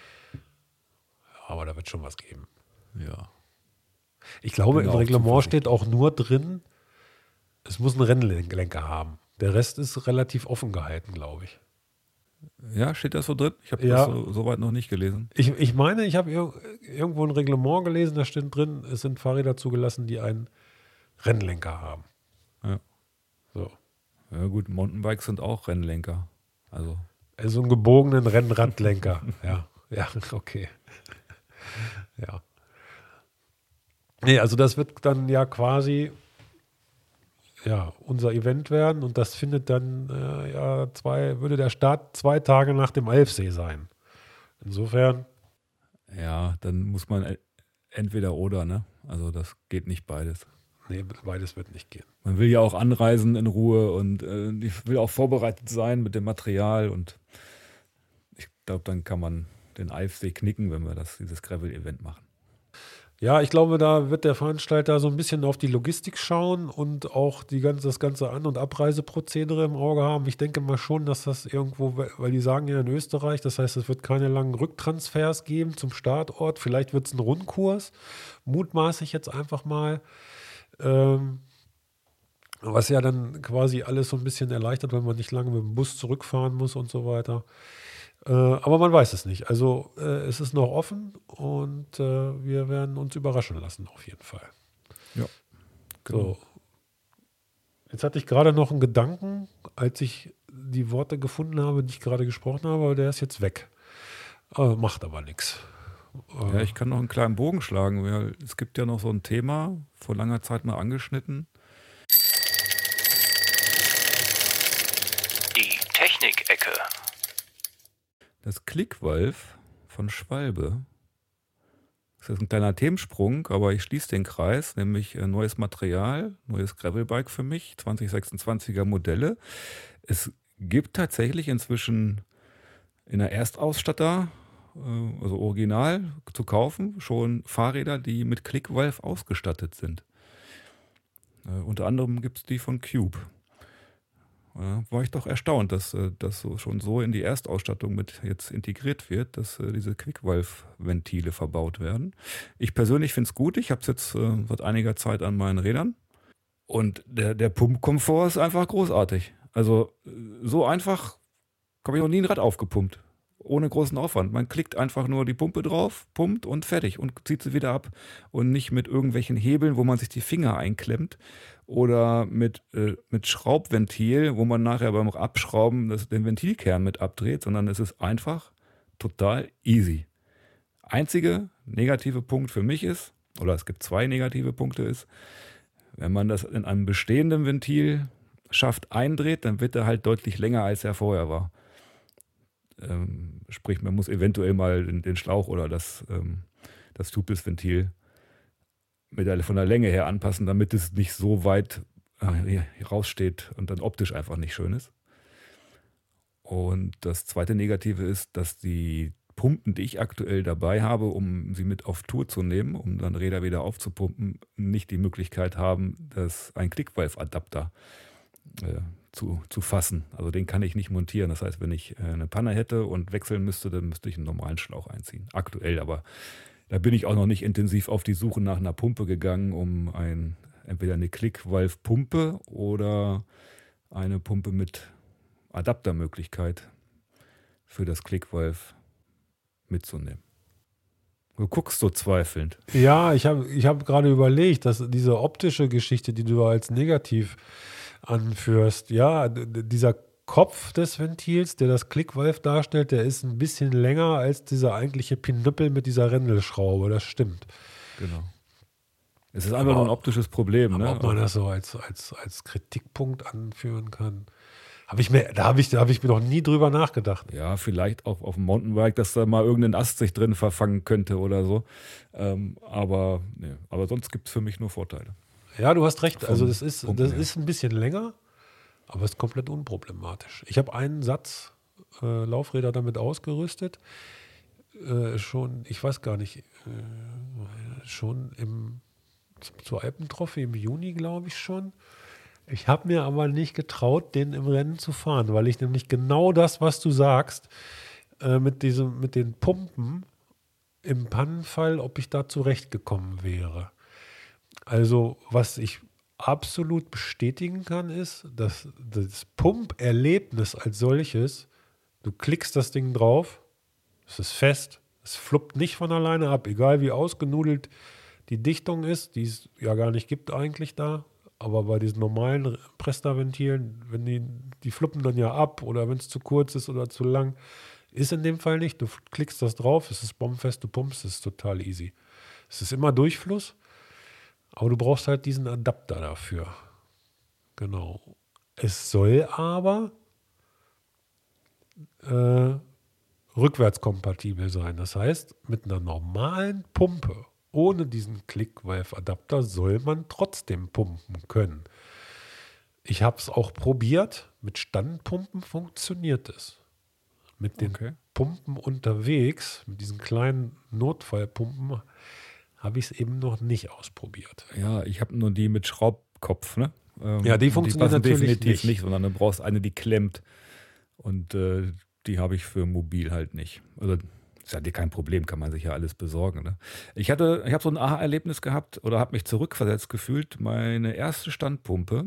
Ja, aber da wird schon was geben. Ja. Ich glaube, Bin im auch Reglement steht auch nur drin, es muss einen Rennlenker haben. Der Rest ist relativ offen gehalten, glaube ich. Ja, steht das so drin? Ich habe Ja. das so, so weit noch nicht gelesen. Ich, ich meine, ich habe ir irgendwo ein Reglement gelesen, da steht drin, es sind Fahrräder zugelassen, die einen Rennlenker haben. Ja. So. Ja gut, Mountainbikes sind auch Rennlenker. Also Also einen gebogenen Rennradlenker. ja, ja, okay. ja. Nee, also das wird dann ja quasi ja, unser Event werden und das findet dann äh, ja zwei, würde der Start zwei Tage nach dem Alfsee sein. Insofern, ja, dann muss man e- entweder oder, ne? Also das geht nicht beides. nee, beides wird nicht gehen. Man will ja auch anreisen in Ruhe und äh, ich will auch vorbereitet sein mit dem Material und ich glaube, dann kann man den Alfsee knicken, wenn wir das, dieses Gravel-Event machen. Ja, ich glaube, da wird der Veranstalter so ein bisschen auf die Logistik schauen und auch die ganze, das ganze An- und Abreiseprozedere im Auge haben. Ich denke mal schon, dass das irgendwo, weil die sagen ja in Österreich, das heißt, es wird keine langen Rücktransfers geben zum Startort. Vielleicht wird es ein Rundkurs, mutmaße ich jetzt einfach mal. Ähm, was ja dann quasi alles so ein bisschen erleichtert, wenn man nicht lange mit dem Bus zurückfahren muss und so weiter. Äh, aber man weiß es nicht. Also äh, es ist noch offen und äh, wir werden uns überraschen lassen, auf jeden Fall. Ja, genau. So. Jetzt hatte ich gerade noch einen Gedanken, als ich die Worte gefunden habe, die ich gerade gesprochen habe, aber der ist jetzt weg. Äh, macht aber nichts. Ja, ich kann noch einen kleinen Bogen schlagen, weil es gibt ja noch so ein Thema, vor langer Zeit mal angeschnitten. Die Technik-Ecke. Das Clickvalve von Schwalbe. Das ist ein kleiner Themensprung, aber ich schließe den Kreis, nämlich äh, neues Material, neues Gravelbike für mich, zwanzig sechsundzwanziger Modelle. Es gibt tatsächlich inzwischen in der Erstausstatter, äh, also original zu kaufen, schon Fahrräder, die mit Clickvalve ausgestattet sind. Äh, unter anderem gibt es die von Cube. Ja, war ich doch erstaunt, dass äh, das so schon so in die Erstausstattung mit jetzt integriert wird, dass äh, diese Quickvalve-Ventile verbaut werden. Ich persönlich finde es gut. Ich habe es jetzt äh, seit einiger Zeit an meinen Rädern. Und der, der Pumpkomfort ist einfach großartig. Also äh, so einfach habe ich noch nie ein Rad aufgepumpt. Ohne großen Aufwand. Man klickt einfach nur die Pumpe drauf, pumpt und fertig und zieht sie wieder ab. Und nicht mit irgendwelchen Hebeln, wo man sich die Finger einklemmt. Oder mit, äh, mit Schraubventil, wo man nachher beim Abschrauben das, den Ventilkern mit abdreht, sondern es ist einfach total easy. Einzige negative Punkt für mich ist, oder es gibt zwei negative Punkte ist, wenn man das in einem bestehenden Ventilschaft eindreht, dann wird er halt deutlich länger, als er vorher war. Ähm, sprich, man muss eventuell mal den, den Schlauch oder das, ähm, das Tubeless-Ventil mit der, von der Länge her anpassen, damit es nicht so weit äh, raussteht und dann optisch einfach nicht schön ist. Und das zweite Negative ist, dass die Pumpen, die ich aktuell dabei habe, um sie mit auf Tour zu nehmen, um dann Räder wieder aufzupumpen, nicht die Möglichkeit haben, das ein Clickvalve-Adapter äh, zu, zu fassen. Also den kann ich nicht montieren. Das heißt, wenn ich äh, eine Panne hätte und wechseln müsste, dann müsste ich einen normalen Schlauch einziehen. Aktuell, aber da bin ich auch noch nicht intensiv auf die Suche nach einer Pumpe gegangen, um ein, entweder eine Clickvalve-Pumpe oder eine Pumpe mit Adaptermöglichkeit für das Clickvalve mitzunehmen. Du guckst so zweifelnd. Ja, ich habe ich hab gerade überlegt, dass diese optische Geschichte, die du als negativ anführst, ja, d- d- dieser Kopf des Ventils, der das Clickvalve darstellt, der ist ein bisschen länger als dieser eigentliche Pinüppel mit dieser Rändelschraube, das stimmt. Genau. Es ist einfach nur ein optisches Problem. Aber Ne? ob man das so als, als, als Kritikpunkt anführen kann, habe ich mir, da habe ich, da hab ich mir noch nie drüber nachgedacht. Ja, vielleicht auch auf dem Mountainbike, dass da mal irgendein Ast sich drin verfangen könnte oder so. Ähm, aber, nee. aber sonst gibt es für mich nur Vorteile. Ja, du hast recht. Vom Also das ist, Pumpen das her. ist ein bisschen länger, aber es ist komplett unproblematisch. Ich habe einen Satz äh, Laufräder damit ausgerüstet. Äh, schon, ich weiß gar nicht, äh, schon im, zur Alpentrophy im Juni, glaube ich schon. Ich habe mir aber nicht getraut, den im Rennen zu fahren, weil ich nämlich genau das, was du sagst, äh, mit, diesem, mit den Pumpen im Pannenfall, ob ich da zurechtgekommen wäre. Also, was ich absolut bestätigen kann, ist, dass das Pumperlebnis als solches Du klickst das Ding drauf, es ist fest, es fluppt nicht von alleine ab, egal wie ausgenudelt die Dichtung ist, die es ja gar nicht gibt eigentlich da. Aber bei diesen normalen Presta-Ventilen, wenn die, die fluppen dann ja ab oder wenn es zu kurz ist oder zu lang, ist in dem Fall nicht. Du klickst das drauf, es ist bombenfest, du pumpst, es ist total easy. Es ist immer Durchfluss, aber du brauchst halt diesen Adapter dafür. Genau. Es soll aber äh, rückwärtskompatibel sein. Das heißt, mit einer normalen Pumpe, ohne diesen Click-Valve-Adapter, soll man trotzdem pumpen können. Ich habe es auch probiert. Mit Standpumpen funktioniert es. Mit den Okay. Pumpen unterwegs, mit diesen kleinen Notfallpumpen, habe ich es eben noch nicht ausprobiert. Ja, ich habe nur die mit Schraubkopf, ne? Ähm, Ja, die und funktioniert passen natürlich definitiv nicht. nicht, sondern du brauchst eine, die klemmt. Und äh, die habe ich für mobil halt nicht. Also ist ja kein Problem, kann man sich ja alles besorgen. Ne? Ich hatte, ich habe so ein Aha-Erlebnis gehabt oder habe mich zurückversetzt gefühlt. Meine erste Standpumpe,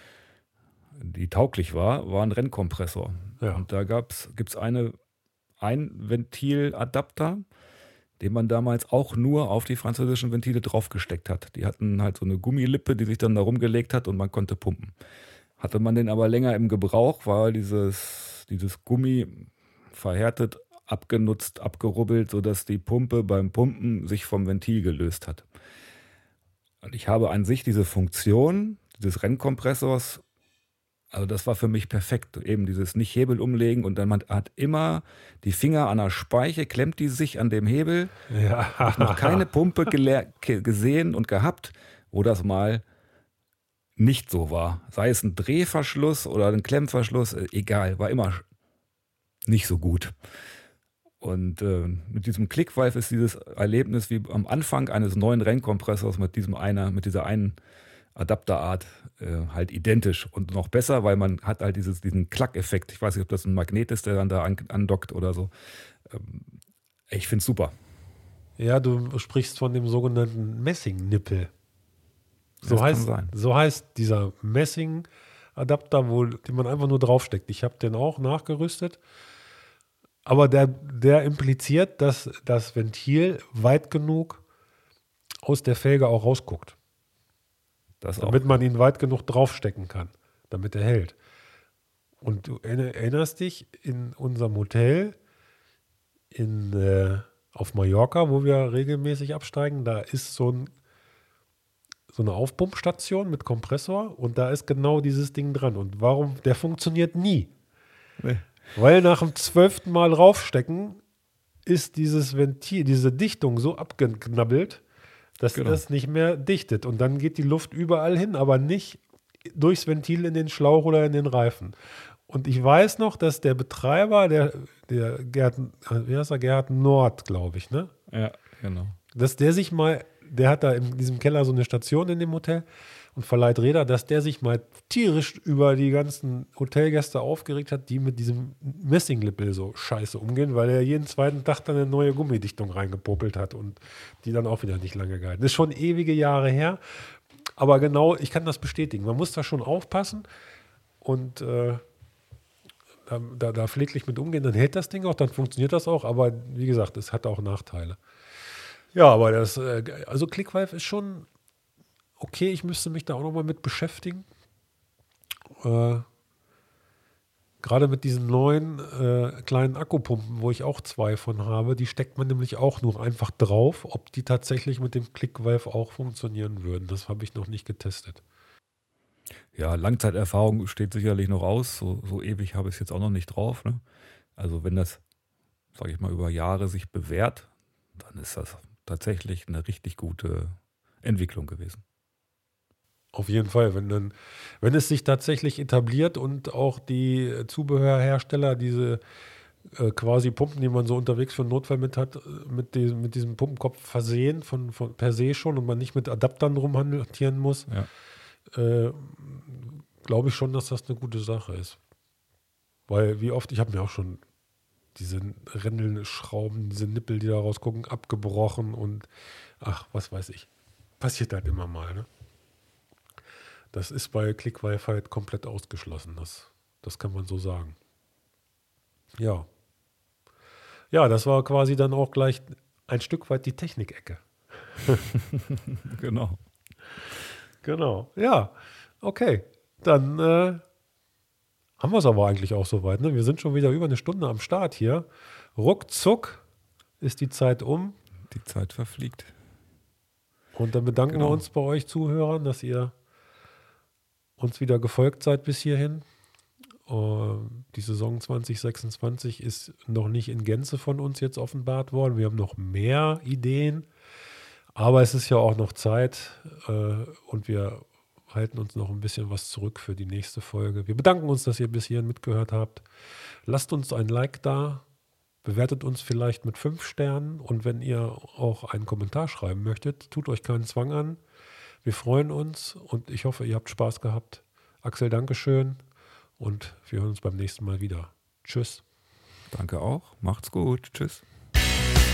die tauglich war, war ein Rennkompressor. Ja. Und da gibt es eine Einventiladapter, den man damals auch nur auf die französischen Ventile draufgesteckt hat. Die hatten halt so eine Gummilippe, die sich dann da rumgelegt hat und man konnte pumpen. Hatte man den aber länger im Gebrauch, war dieses, dieses Gummi verhärtet, abgenutzt, abgerubbelt, sodass die Pumpe beim Pumpen sich vom Ventil gelöst hat. Und ich habe an sich diese Funktion dieses Rennkompressors, also das war für mich perfekt. Eben dieses nicht Hebel umlegen und dann man hat immer die Finger an der Speiche, klemmt die sich an dem Hebel. Ja. Habe ich noch keine Pumpe gele- ge- gesehen und gehabt, wo das mal nicht so war. Sei es ein Drehverschluss oder ein Klemmverschluss, äh, egal, war immer nicht so gut. Und äh, mit diesem Click-Valve ist dieses Erlebnis wie am Anfang eines neuen Rennkompressors mit diesem einer, mit dieser einen Adapterart äh, halt identisch und noch besser, weil man hat halt dieses, diesen Klack-Effekt. Ich weiß nicht, ob das ein Magnet ist, der dann da an, andockt oder so. Ähm, ich finde es super. Ja, du sprichst von dem sogenannten Messingnippel. So Das kann heißt, sein. so heißt dieser Messing-Adapter, wo, den man einfach nur draufsteckt. Ich habe den auch nachgerüstet. Aber der, der impliziert, dass das Ventil weit genug aus der Felge auch rausguckt. Das Damit auch. man ihn weit genug draufstecken kann, damit er hält. Und du erinnerst dich, in unserem Hotel in, äh, auf Mallorca, wo wir regelmäßig absteigen, da ist so, ein, so eine Aufpumpstation mit Kompressor und da ist genau dieses Ding dran. Und warum? Der funktioniert nie. Nee. Weil nach dem zwölften Mal draufstecken ist dieses Ventil, diese Dichtung so abgeknabbelt, dass Genau. das nicht mehr dichtet. Und dann geht die Luft überall hin, aber nicht durchs Ventil in den Schlauch oder in den Reifen. Und ich weiß noch, dass der Betreiber, der, der Gerhard, wie heißt er, Gerhard Nord, glaube ich, ne? Ja, genau. Dass der sich mal, der hat da in diesem Keller so eine Station in dem Hotel und verleiht Räder, dass der sich mal tierisch über die ganzen Hotelgäste aufgeregt hat, die mit diesem Messinglippel so scheiße umgehen, weil er jeden zweiten Tag dann eine neue Gummidichtung reingepopelt hat und die dann auch wieder nicht lange gehalten. Das ist schon ewige Jahre her, aber genau, ich kann das bestätigen. Man muss da schon aufpassen und äh, da, da, da pfleglich mit umgehen, dann hält das Ding auch, dann funktioniert das auch, aber wie gesagt, es hat auch Nachteile. Ja, aber das, äh, also Click-Valve ist schon okay, ich müsste mich da auch nochmal mit beschäftigen. Äh, Gerade mit diesen neuen äh, kleinen Akkupumpen, wo ich auch zwei von habe, die steckt man nämlich auch nur einfach drauf, ob die tatsächlich mit dem Click-Valve auch funktionieren würden. Das habe ich noch nicht getestet. Ja, Langzeiterfahrung steht sicherlich noch aus. So, so ewig habe ich es jetzt auch noch nicht drauf. Ne? Also wenn das, sage ich mal, über Jahre sich bewährt, dann ist das tatsächlich eine richtig gute Entwicklung gewesen. Auf jeden Fall, wenn, dann, wenn es sich tatsächlich etabliert und auch die Zubehörhersteller diese äh, quasi Pumpen, die man so unterwegs für einen Notfall mit hat, mit, die, mit diesem Pumpenkopf versehen, von, von per se schon und man nicht mit Adaptern rumhantieren muss, Ja. äh, glaube ich schon, dass das eine gute Sache ist. Weil wie oft, ich habe mir auch schon diese Rändelschrauben, diese Nippel, die da rausgucken, abgebrochen und ach, was weiß ich. Passiert halt immer mal, ne? Das ist bei Click-Valve halt komplett ausgeschlossen. Das, das kann man so sagen. Ja. Ja, das war quasi dann auch gleich ein Stück weit die Technikecke. Genau. Genau. Ja, okay. Dann äh, haben wir es aber eigentlich auch soweit. Ne? Wir sind schon wieder über eine Stunde am Start hier. Ruckzuck ist die Zeit um. Die Zeit verfliegt. Und dann bedanken Genau. wir uns bei euch Zuhörern, dass ihr uns wieder gefolgt seid bis hierhin. Uh, die Saison zwanzig sechsundzwanzig ist noch nicht in Gänze von uns jetzt offenbart worden. Wir haben noch mehr Ideen, aber es ist ja auch noch Zeit uh, und wir halten uns noch ein bisschen was zurück für die nächste Folge. Wir bedanken uns, dass ihr bis hierhin mitgehört habt. Lasst uns ein Like da, bewertet uns vielleicht mit fünf Sternen und wenn ihr auch einen Kommentar schreiben möchtet, tut euch keinen Zwang an. Wir freuen uns und ich hoffe, ihr habt Spaß gehabt. Axel, Dankeschön. Und wir hören uns beim nächsten Mal wieder. Tschüss. Danke auch. Macht's gut. Tschüss.